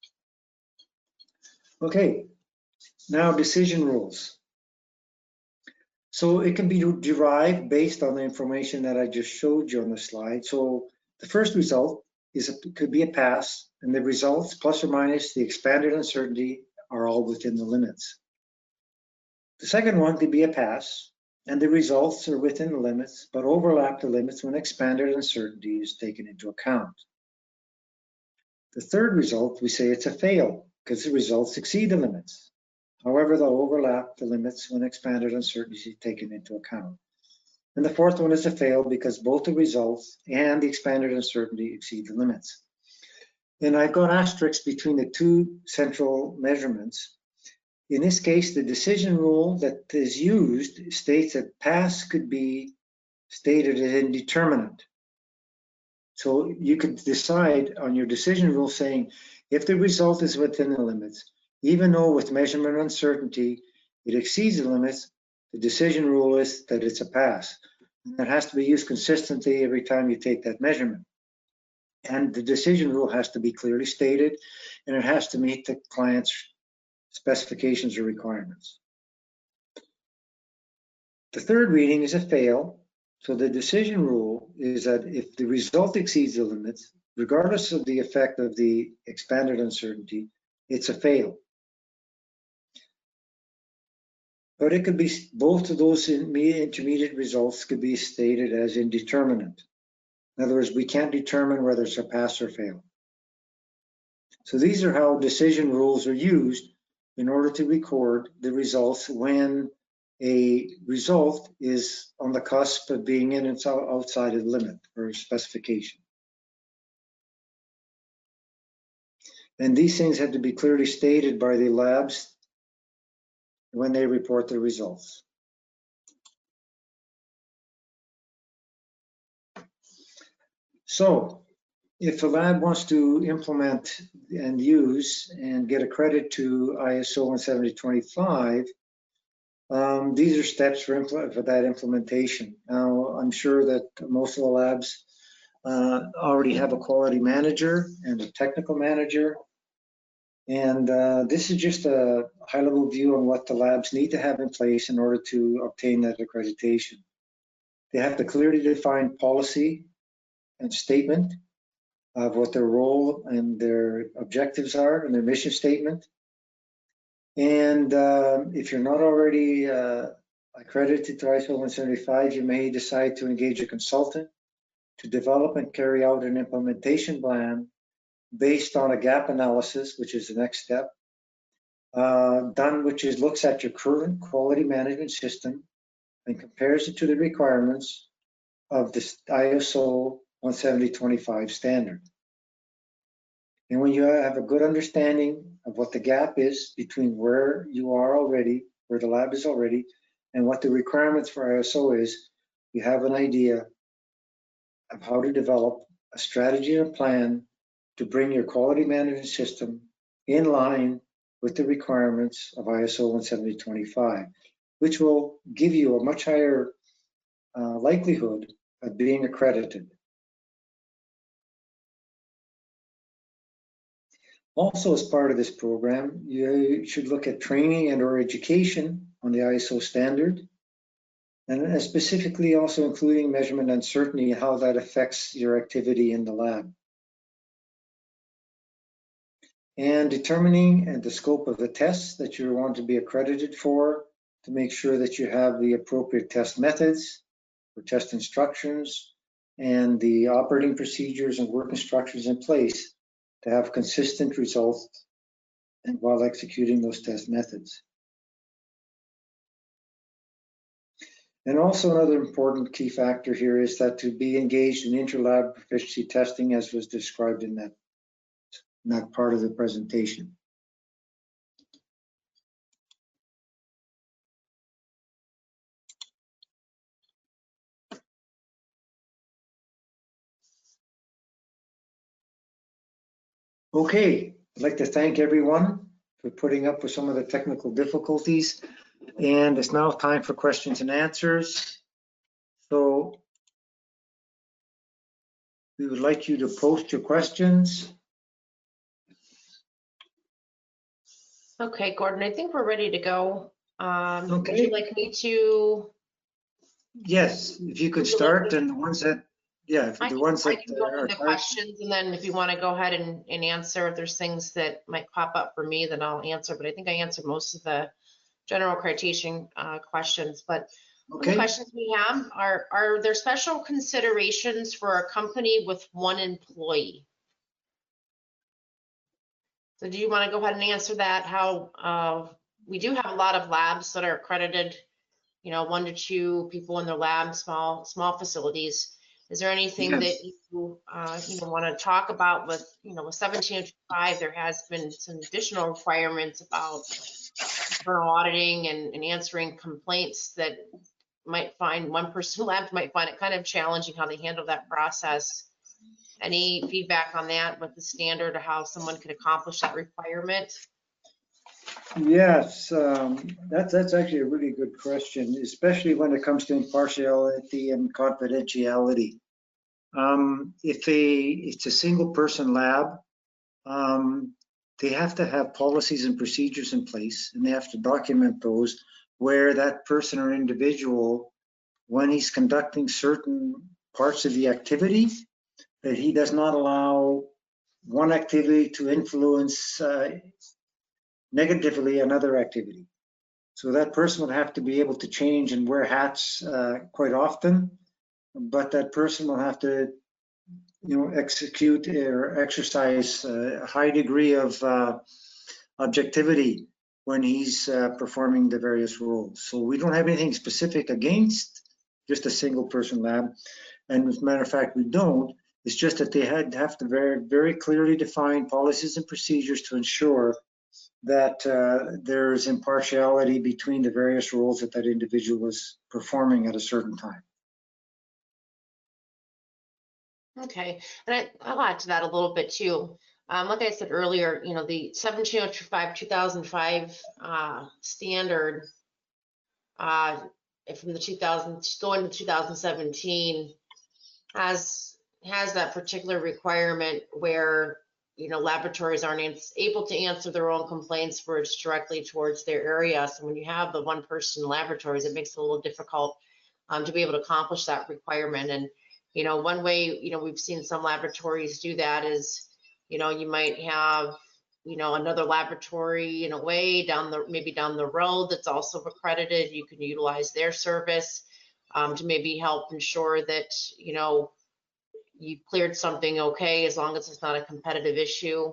Okay, now decision rules. So it can be derived based on the information that I just showed you on the slide. So the first result could be a pass, and the results plus or minus the expanded uncertainty are all within the limits. The second one could be a pass, and the results are within the limits, but overlap the limits when expanded uncertainty is taken into account. The third result, we say it's a fail, because the results exceed the limits. However, they'll overlap the limits when expanded uncertainty is taken into account. And the fourth one is a fail because both the results and the expanded uncertainty exceed the limits. And I've got asterisks between the two central measurements. In this case, the decision rule that is used states that pass could be stated as indeterminate. So you could decide on your decision rule saying, if the result is within the limits, even though with measurement uncertainty it exceeds the limits, the decision rule is that it's a pass. And that has to be used consistently every time you take that measurement. And the decision rule has to be clearly stated, and it has to meet the client's specifications or requirements. The third reading is a fail. So the decision rule is that if the result exceeds the limits, regardless of the effect of the expanded uncertainty, it's a fail. But it could be, both of those intermediate results could be stated as indeterminate. In other words, we can't determine whether it's a pass or fail. So these are how decision rules are used in order to record the results when a result is on the cusp of being in and outside of the limit or specification. And these things have to be clearly stated by the labs when they report the results. So if a lab wants to implement and use and get a credit to ISO 17025, these are steps for that implementation. Now, I'm sure that most of the labs already have a quality manager and a technical manager. And this is just a high-level view on what the labs need to have in place in order to obtain that accreditation. They have to clearly define policy and statement of what their role and their objectives are and their mission statement. And if you're not already accredited to ISO 175, you may decide to engage a consultant to develop and carry out an implementation plan based on a gap analysis, which is the next step, which looks at your current quality management system and compares it to the requirements of the ISO 17025 standard. And when you have a good understanding of what the gap is between where you are already, where the lab is already, and what the requirements for ISO is, you have an idea of how to develop a strategy and a plan to bring your quality management system in line with the requirements of ISO 17025, which will give you a much higher likelihood of being accredited. Also, as part of this program, you should look at training and or education on the ISO standard, and specifically also including measurement uncertainty and how that affects your activity in the lab. And determining the scope of the tests that you want to be accredited for to make sure that you have the appropriate test methods or test instructions and the operating procedures and work instructions in place to have consistent results and while executing those test methods. And also another important key factor here is that to be engaged in interlab proficiency testing, as was described in that part of the presentation. Okay, I'd like to thank everyone for putting up with some of the technical difficulties. And it's now time for questions and answers. So we would like you to post your questions. Okay, Gordon, I think we're ready to go. Okay. Would you like me to Yes, if you could start, and the ones that, yeah, I the ones that can go are through the tired. questions, and then if you want to go ahead and answer, if there's things that might pop up for me, then I'll answer. But I think I answered most of the general citation questions. But one of the Okay, questions we have are there special considerations for a company with one employee? So do you want to go ahead and answer that? How we do have a lot of labs that are accredited, 1 to 2 people in their lab, small facilities. Is there anything that yes. you want to talk about with, with 17025, there has been some additional requirements about internal auditing and answering complaints that might find one person lab might find it kind of challenging how they handle that process. Any feedback on that with the standard of how someone could accomplish that requirement? Yes, that's actually a really good question, especially when it comes to impartiality and confidentiality. If it's a single person lab, they have to have policies and procedures in place, and they have to document those where that person or individual, when he's conducting certain parts of the activity, that he does not allow one activity to influence negatively another activity. So that person would have to be able to change and wear hats quite often, but that person will have to, execute or exercise a high degree of objectivity when he's performing the various roles. So we don't have anything specific against just a single person lab. And as a matter of fact, we don't. It's just that they have to very, very clearly define policies and procedures to ensure that there's impartiality between the various roles that that individual is performing at a certain time. Okay, and I'll add to that a little bit too. Like I said earlier, the 17025 2005 standard from the 2000 going to 2017 has that particular requirement where laboratories aren't able to answer their own complaints where it's directly towards their area. So when you have the one person laboratories, it makes it a little difficult to be able to accomplish that requirement. And one way we've seen some laboratories do that is you might have another laboratory in a way maybe down the road that's also accredited. You can utilize their service to maybe help ensure that you've cleared something okay, as long as it's not a competitive issue.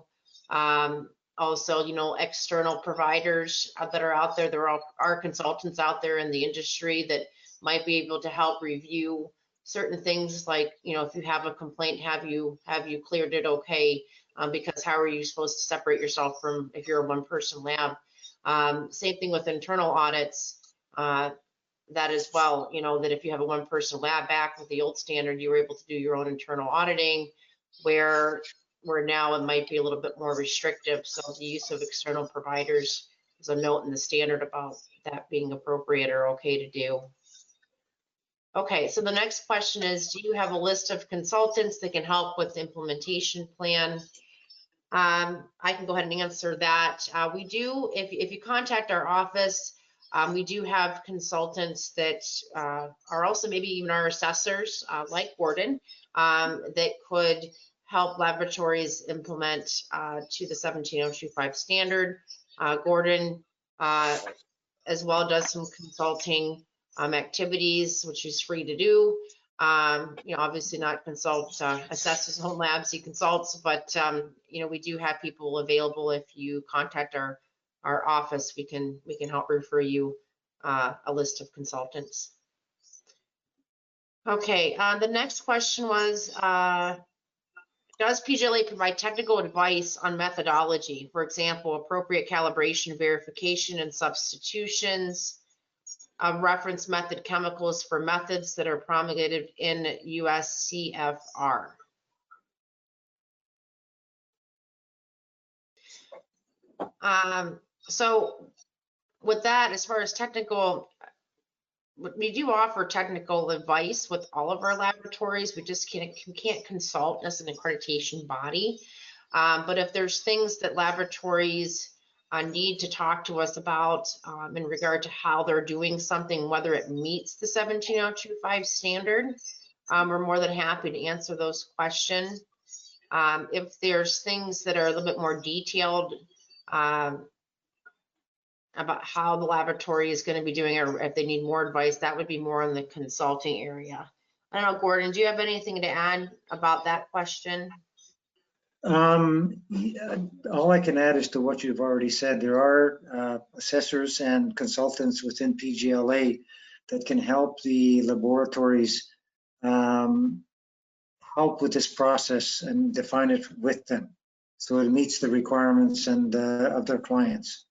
Also, external providers that are out there, there are consultants out there in the industry that might be able to help review certain things like, if you have a complaint, have you cleared it okay? Because how are you supposed to separate yourself from if you're a one person lab? Same thing with internal audits. That as well, that if you have a one person lab back with the old standard, you were able to do your own internal auditing, where now it might be a little bit more restrictive. So the use of external providers is a note in the standard about that being appropriate or okay to do. Okay, so the next question is, do you have a list of consultants that can help with the implementation plan? I can go ahead and answer that. We do, if you contact our office, we do have consultants that are also maybe even our assessors, like Gordon, that could help laboratories implement to the 17025 standard. Gordon as well does some consulting activities, which he's free to do. Obviously not assess his own labs, he consults, but we do have people available. If you contact our office, we can help refer you a list of consultants. Okay, the next question was, does PGLA provide technical advice on methodology? For example, appropriate calibration, verification, and substitutions, reference method chemicals for methods that are promulgated in US CFR. So with that, as far as technical, we do offer technical advice with all of our laboratories. We just can't consult as an accreditation body. But if there's things that laboratories need to talk to us about in regard to how they're doing something, whether it meets the 17025 standard, we're more than happy to answer those questions. If there's things that are a little bit more detailed about how the laboratory is going to be doing it, or if they need more advice, that would be more in the consulting area. I don't know, Gordon, do you have anything to add about that question? Yeah, all I can add is to what you've already said. There are assessors and consultants within PGLA that can help the laboratories help with this process and define it with them, so it meets the requirements and of their clients.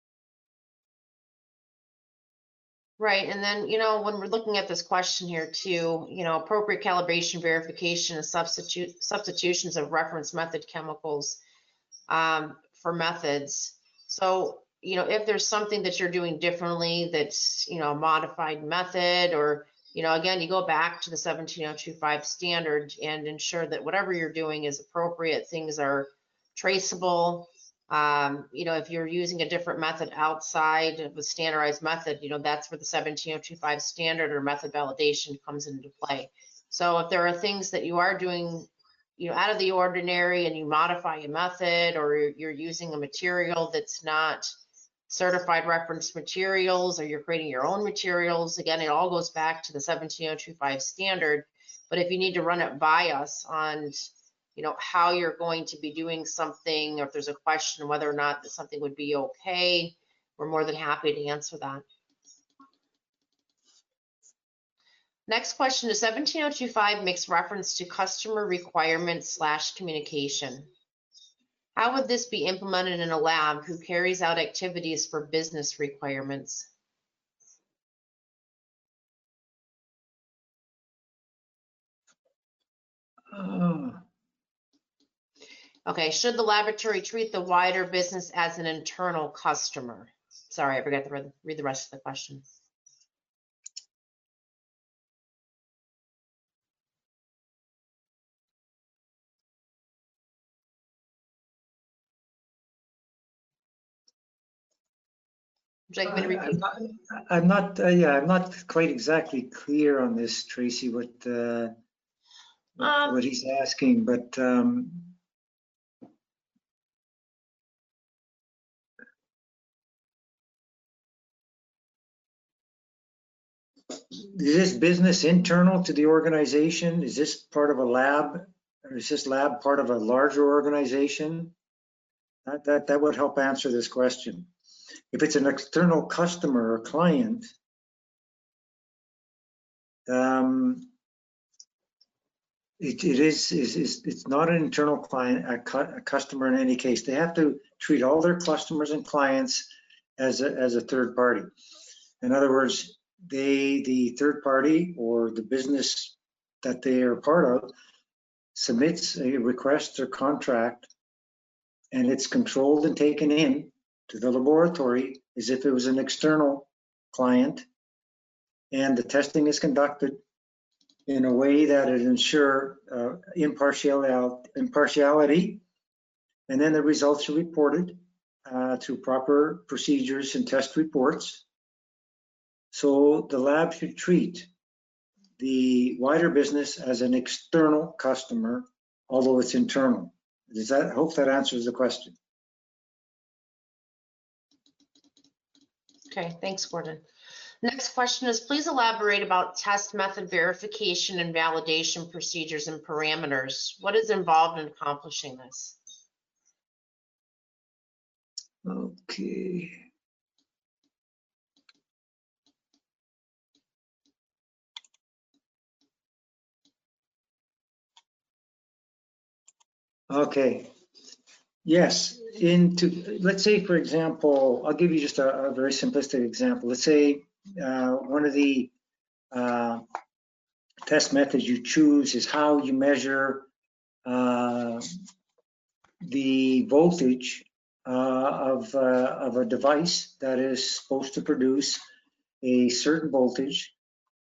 Right, and then, you know, when we're looking at this question here too, you know, appropriate calibration, verification, and substitutions of reference method chemicals for methods. So, you know, if there's something that you're doing differently that's, you know, a modified method, or, you know, again, you go back to the 17025 standard and ensure that whatever you're doing is appropriate, things are traceable. You know, if you're using a different method outside of a standardized method, you know, that's where the 17025 standard or method validation comes into play. So if there are things that you are doing, you know, out of the ordinary, and you modify a method, or you're using a material that's not certified reference materials, or you're creating your own materials, again, it all goes back to the 17025 standard. But if you need to run it by us on, you know, how you're going to be doing something, or if there's a question whether or not that something would be okay, we're more than happy to answer that. Next question is 17025 makes reference to customer requirements / communication. How would this be implemented in a lab who carries out activities for business requirements? Okay, should the laboratory treat the wider business as an internal customer? Sorry, I forgot to read the rest of the question. Would you like me to repeat? I'm not quite exactly clear on this, Tracy, what he's asking, but is this business internal to the organization? Is this part of a lab, or is this lab part of a larger organization? That would help answer this question. If it's an external customer or client, it's not an internal client, a customer in any case. They have to treat all their customers and clients as a third party. In other words, the third party or the business that they are part of submits a request or contract, and it's controlled and taken in to the laboratory as if it was an external client, and the testing is conducted in a way that it ensures impartiality, and then the results are reported through proper procedures and test reports. So the lab should treat the wider business as an external customer, although it's internal. I hope that answers the question. Okay, thanks, Gordon. Next question is, please elaborate about test method verification and validation procedures and parameters. What is involved in accomplishing this? Okay. Okay. Yes. Let's say, for example, I'll give you just a very simplistic example. Let's say one of the test methods you choose is how you measure the voltage of a device that is supposed to produce a certain voltage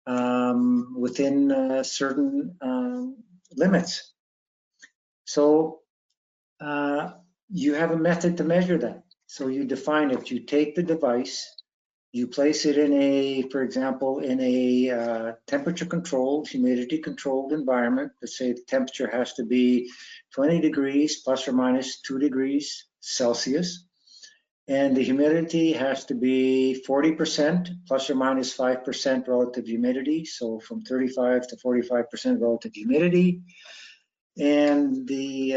within certain limits. So you have a method to measure that. So you define it. You take the device, you place it in a, for example, in a temperature controlled, humidity controlled environment. Let's say the temperature has to be 20 degrees plus or minus 2 degrees Celsius. And the humidity has to be 40% plus or minus 5% relative humidity. So from 35 to 45% relative humidity. And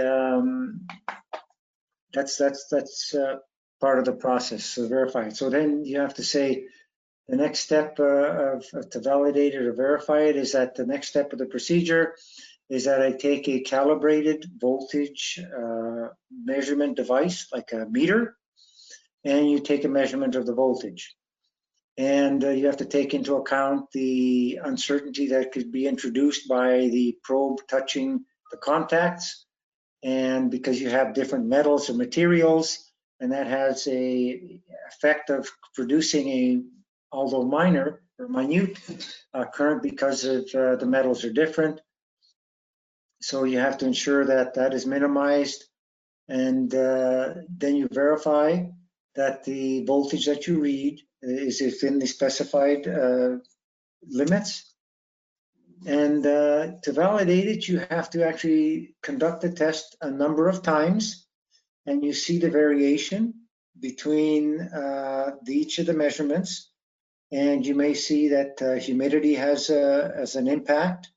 that's part of the process, so verify it. So then you have to say the next step to validate it or verify it is that the next step of the procedure is that I take a calibrated voltage measurement device, like a meter, and you take a measurement of the voltage. And you have to take into account the uncertainty that could be introduced by the probe touching the contacts. And because you have different metals or materials, and that has a effect of producing a, although minor or minute, current because of the metals are different. So you have to ensure that that is minimized, and then you verify that the voltage that you read is within the specified limits. And to validate it, you have to actually conduct the test a number of times, and you see the variation between each of the measurements. And you may see that humidity has an impact.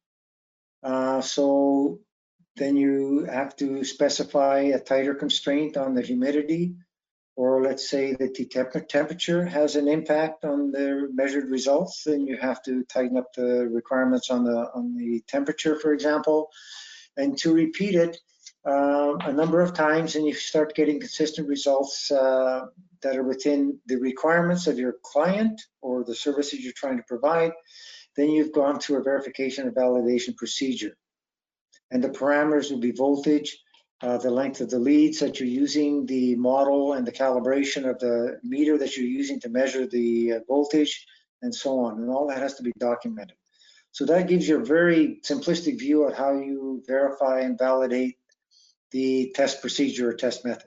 So then you have to specify a tighter constraint on the humidity, or let's say that the temperature has an impact on the measured results, then you have to tighten up the requirements on the temperature, for example. And to repeat it a number of times, and you start getting consistent results that are within the requirements of your client or the services you're trying to provide, then you've gone through a verification and validation procedure. And the parameters will be voltage, the length of the leads that you're using, the model and the calibration of the meter that you're using to measure the voltage, and so on. And all that has to be documented. So that gives you a very simplistic view of how you verify and validate the test procedure or test method.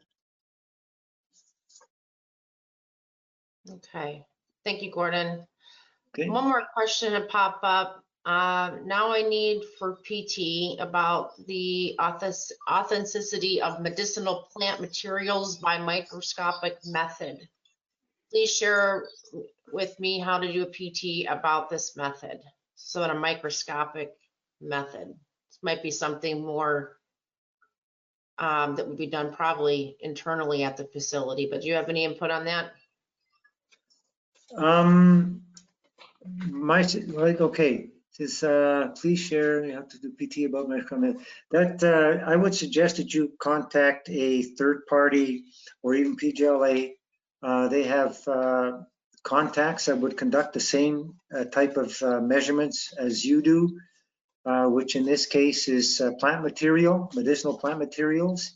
Okay, thank you, Gordon. Okay. One more question to pop up. Now I need for PT about the authenticity of medicinal plant materials by microscopic method. Please share with me how to do a PT about this method. So in a microscopic method, this might be something more that would be done probably internally at the facility, but do you have any input on that? Okay. Says, please share. You have to do PT about my comment. That I would suggest that you contact a third party or even PGLA. They have contacts that would conduct the same type of measurements as you do, which in this case is plant material, medicinal plant materials.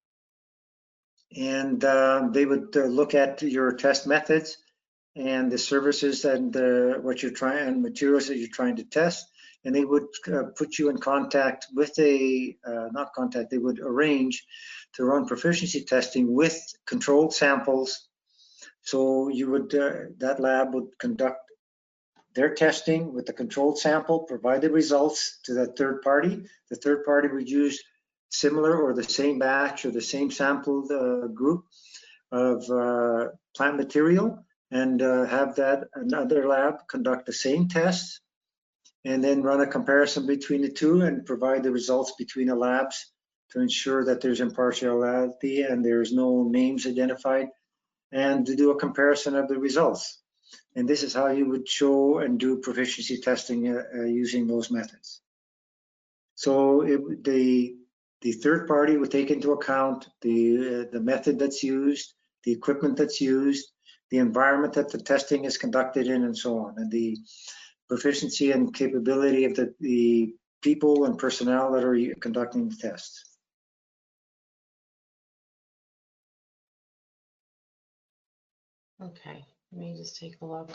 And they would look at your test methods and the services and what you're trying and materials that you're trying to test, and they would put you in contact with they would arrange to run proficiency testing with controlled samples. So you would that lab would conduct their testing with the controlled sample, provide the results to that third party. The third party would use similar or the same batch or the same sample group of plant material, and have that another lab conduct the same tests, and then run a comparison between the two and provide the results between the labs to ensure that there's impartiality and there's no names identified, and to do a comparison of the results. And this is how you would show and do proficiency testing using those methods. So the third party would take into account the method that's used, the equipment that's used, the environment that the testing is conducted in, and so on, and the proficiency and capability of the people and personnel that are conducting the tests. Okay, let me just take a look.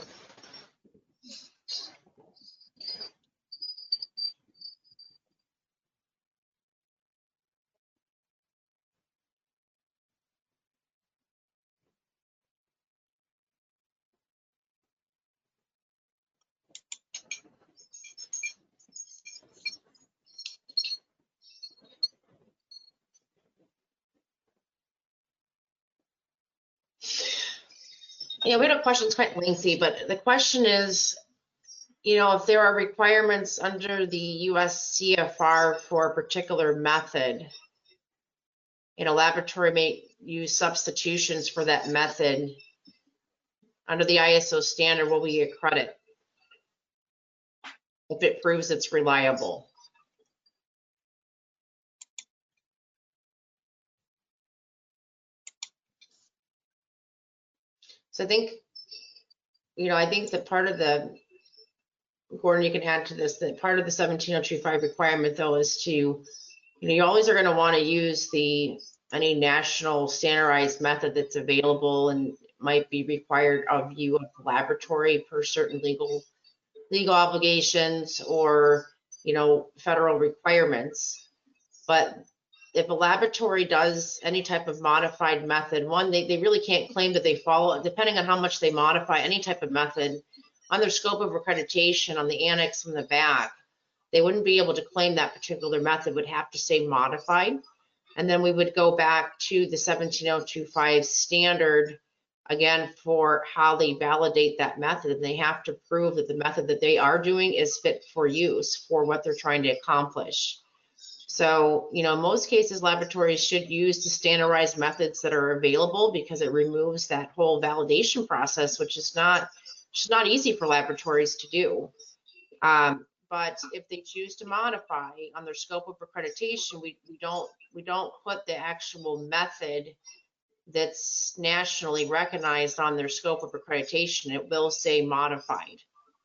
Yeah, we had a question, it's quite lengthy, but the question is, if there are requirements under the US CFR for a particular method, laboratory may use substitutions for that method. Under the ISO standard, will we get credit if it proves it's reliable? So I think that part of the, Gordon, you can add to this, that part of the 17025 requirement though is to, you always are going to want to use any national standardized method that's available and might be required of you of the laboratory per certain legal obligations or, federal requirements. But if a laboratory does any type of modified method, one, they really can't claim that they follow, depending on how much they modify any type of method, on their scope of accreditation, on the annex from the back, they wouldn't be able to claim that particular method, would have to say modified. And then we would go back to the 17025 standard again for how they validate that method. And they have to prove that the method that they are doing is fit for use for what they're trying to accomplish. So, in most cases, laboratories should use the standardized methods that are available because it removes that whole validation process, which is not easy for laboratories to do. But if they choose to modify on their scope of accreditation, we don't put the actual method that's nationally recognized on their scope of accreditation. It will say modified.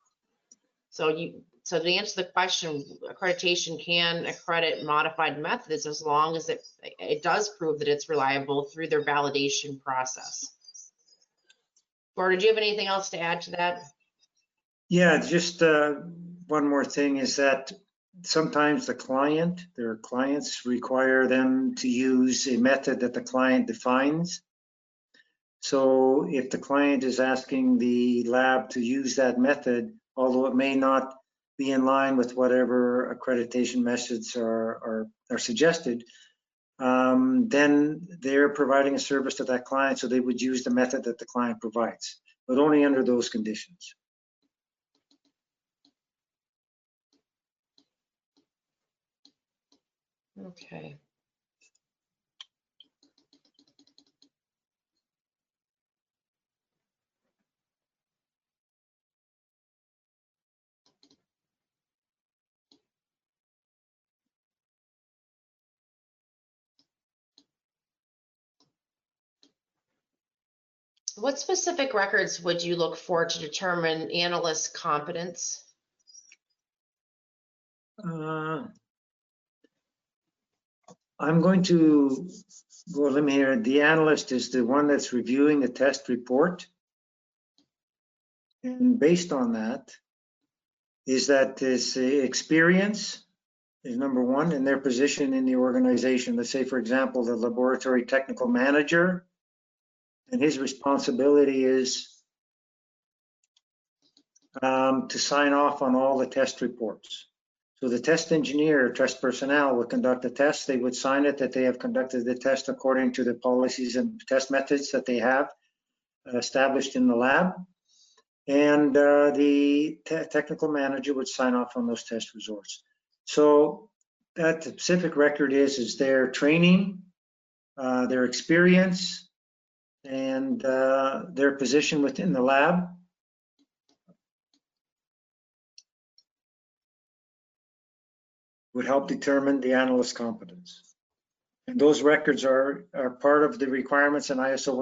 So to answer the question, accreditation can accredit modified methods as long as it does prove that it's reliable through their validation process. Gordon, do you have anything else to add to that? Yeah, just one more thing is that sometimes their clients require them to use a method that the client defines. So if the client is asking the lab to use that method, although it may not be in line with whatever accreditation methods are suggested, then they're providing a service to that client, so they would use the method that the client provides, but only under those conditions. Okay. What specific records would you look for to determine analyst competence? I'm going to go a limb here. The analyst is the one that's reviewing the test report. And based on that, is that this experience is number one in their position in the organization. Let's say, for example, the laboratory technical manager, and his responsibility is to sign off on all the test reports. So the test engineer, test personnel would conduct a test. They would sign it that they have conducted the test according to the policies and test methods that they have established in the lab. And the technical manager would sign off on those test results. So that specific record is their training, their experience, and their position within the lab. Would help determine the analyst's competence. And those records are part of the requirements in ISO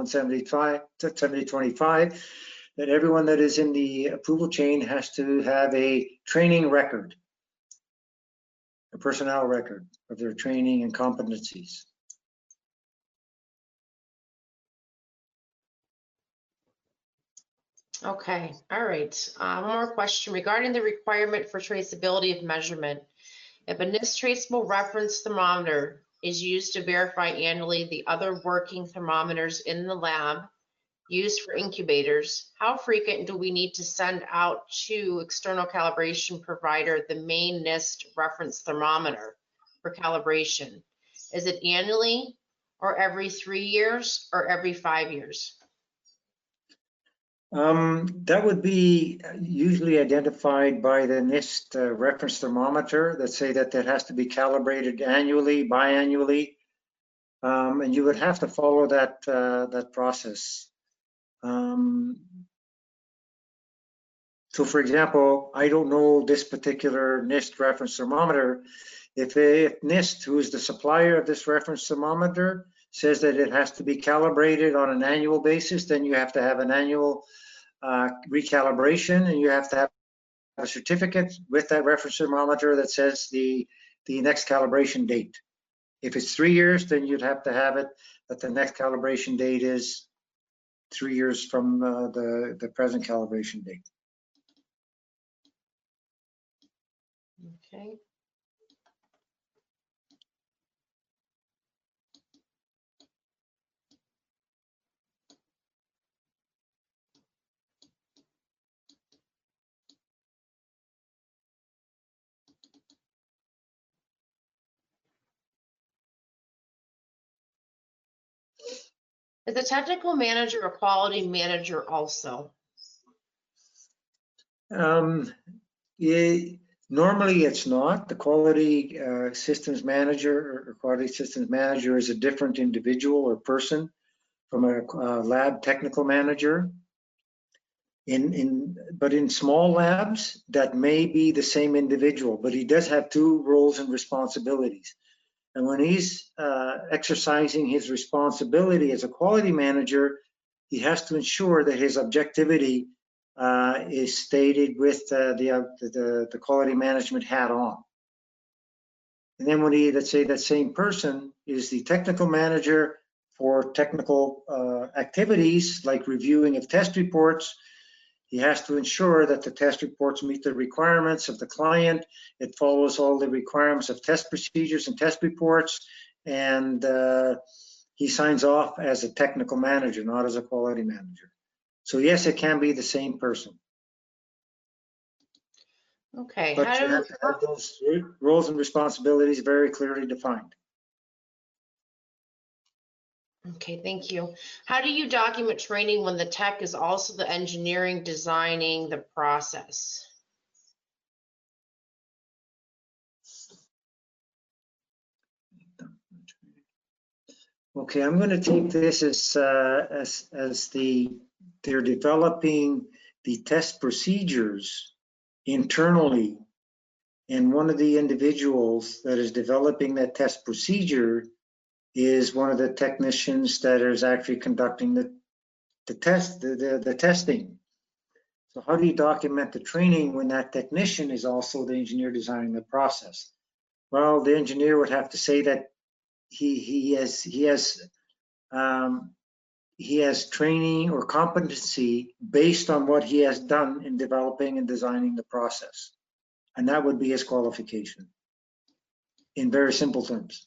17025 that everyone that is in the approval chain has to have a training record, a personnel record of their training and competencies. Okay, all right. One more question regarding the requirement for traceability of measurement. If a NIST traceable reference thermometer is used to verify annually the other working thermometers in the lab used for incubators, how frequent do we need to send out to external calibration provider the main NIST reference thermometer for calibration? Is it annually or every 3 years or every 5 years? That would be usually identified by the NIST reference thermometer that say that has to be calibrated annually, biannually, and you would have to follow that that process. So for example, I don't know this particular NIST reference thermometer. If NIST, who is the supplier of this reference thermometer, says that it has to be calibrated on an annual basis, then you have to have an annual recalibration, and you have to have a certificate with that reference thermometer that says the next calibration date. If it's 3 years, then you'd have to have it that the next calibration date is 3 years from the present calibration date. Okay. Is the technical manager a quality manager also? Normally it's not. The quality systems manager or quality systems manager is a different individual or person from a lab technical manager. But in small labs, that may be the same individual, but he does have two roles and responsibilities. And when he's exercising his responsibility as a quality manager, he has to ensure that his objectivity is stated with the quality management hat on. And then when he, let's say that same person is the technical manager for technical activities like reviewing of test reports, he has to ensure that the test reports meet the requirements of the client. It follows all the requirements of test procedures and test reports, and he signs off as a technical manager, not as a quality manager. So yes, it can be the same person. Okay. But you have to have those roles and responsibilities very clearly defined. Okay, thank you. How do you document training when the tech is also the engineering designing the process? Okay, I'm going to take this as they're developing the test procedures internally, and one of the individuals that is developing that test procedure is one of the technicians that is actually conducting the testing. So how do you document the training when that technician is also the engineer designing the process? Well, the engineer would have to say that he has training or competency based on what he has done in developing and designing the process, and that would be his qualification in very simple terms.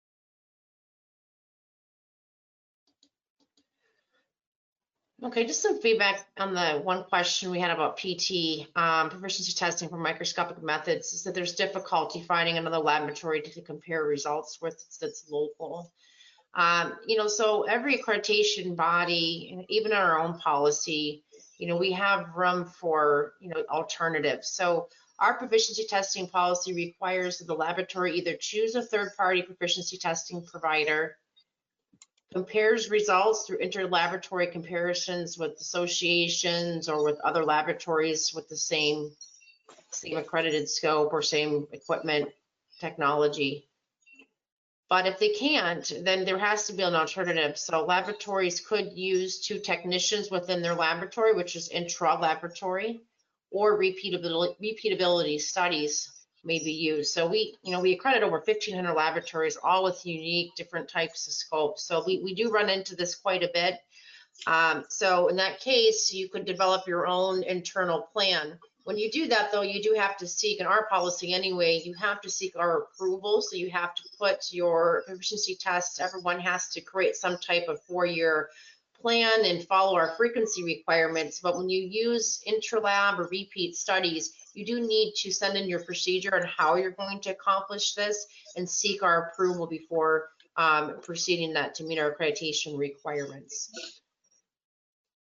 Okay, just some feedback on the one question we had about PT, proficiency testing for microscopic methods, is that there's difficulty finding another laboratory to compare results with that's local. So every accreditation body, even in our own policy, we have room for, alternatives. So our proficiency testing policy requires that the laboratory either choose a third-party proficiency testing provider, compares results through interlaboratory comparisons with associations or with other laboratories with the same accredited scope or same equipment technology. But if they can't, then there has to be an alternative. So laboratories could use 2 technicians within their laboratory, which is intra-laboratory, or repeatability studies may be used. So we accredit over 1,500 laboratories, all with unique different types of scopes. So we do run into this quite a bit. So in that case, you could develop your own internal plan. When you do that, though, you do have to seek, in our policy anyway, you have to seek our approval. So you have to put your proficiency tests, everyone has to create some type of 4-year plan and follow our frequency requirements. But when you use intralab or repeat studies, you do need to send in your procedure and how you're going to accomplish this and seek our approval before proceeding that to meet our accreditation requirements.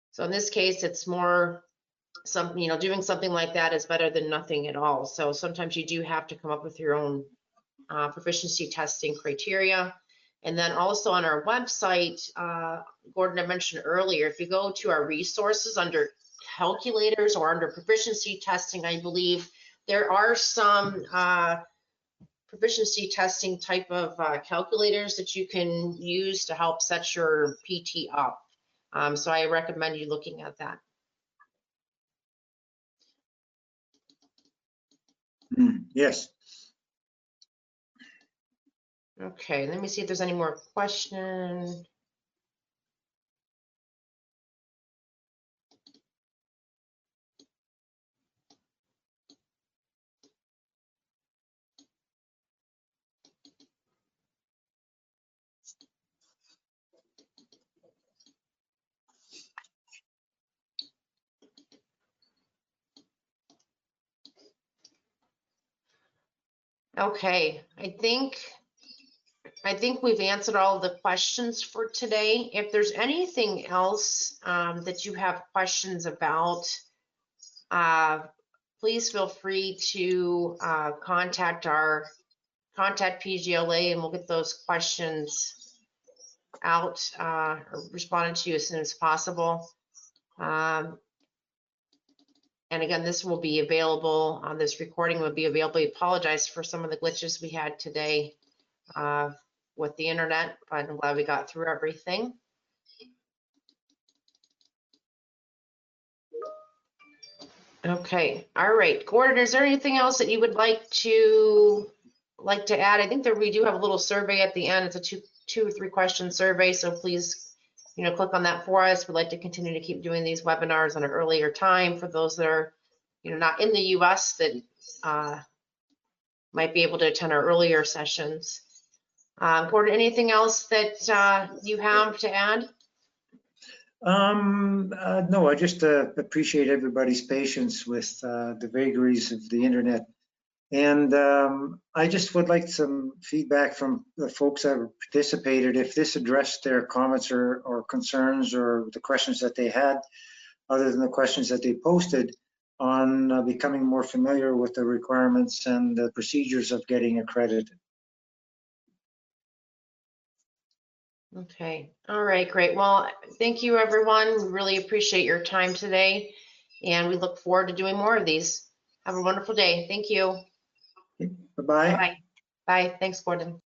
So in this case, it's more something, doing something like that is better than nothing at all. So sometimes you do have to come up with your own proficiency testing criteria. And then also on our website, Gordon, I mentioned earlier, if you go to our resources under calculators or under proficiency testing, I believe there are some proficiency testing type of calculators that you can use to help set your PT up. So I recommend you looking at that. Yes. Okay, let me see if there's any more questions. Okay, I think we've answered all the questions for today. If there's anything else that you have questions about, please feel free to contact PGLA, and we'll get those questions out or responded to you as soon as possible. And again, this will be available, this recording will be available. I apologize for some of the glitches we had today with the internet, but I'm glad we got through everything. Okay, all right. Gordon, is there anything else that you would like to add? I think that we do have a little survey at the end. It's a two or three question survey, so please, click on that for us. We'd like to continue to keep doing these webinars on an earlier time for those that are, not in the US that might be able to attend our earlier sessions. Gordon, anything else that you have to add? No, I just appreciate everybody's patience with the vagaries of the internet. And I just would like some feedback from the folks that participated, if this addressed their comments or concerns or the questions that they had, other than the questions that they posted on becoming more familiar with the requirements and the procedures of getting accredited. Okay, all right, great. Well, thank you, everyone. We really appreciate your time today, and we look forward to doing more of these. Have a wonderful day. Thank you. Bye-bye. Bye. Bye. Thanks, Gordon.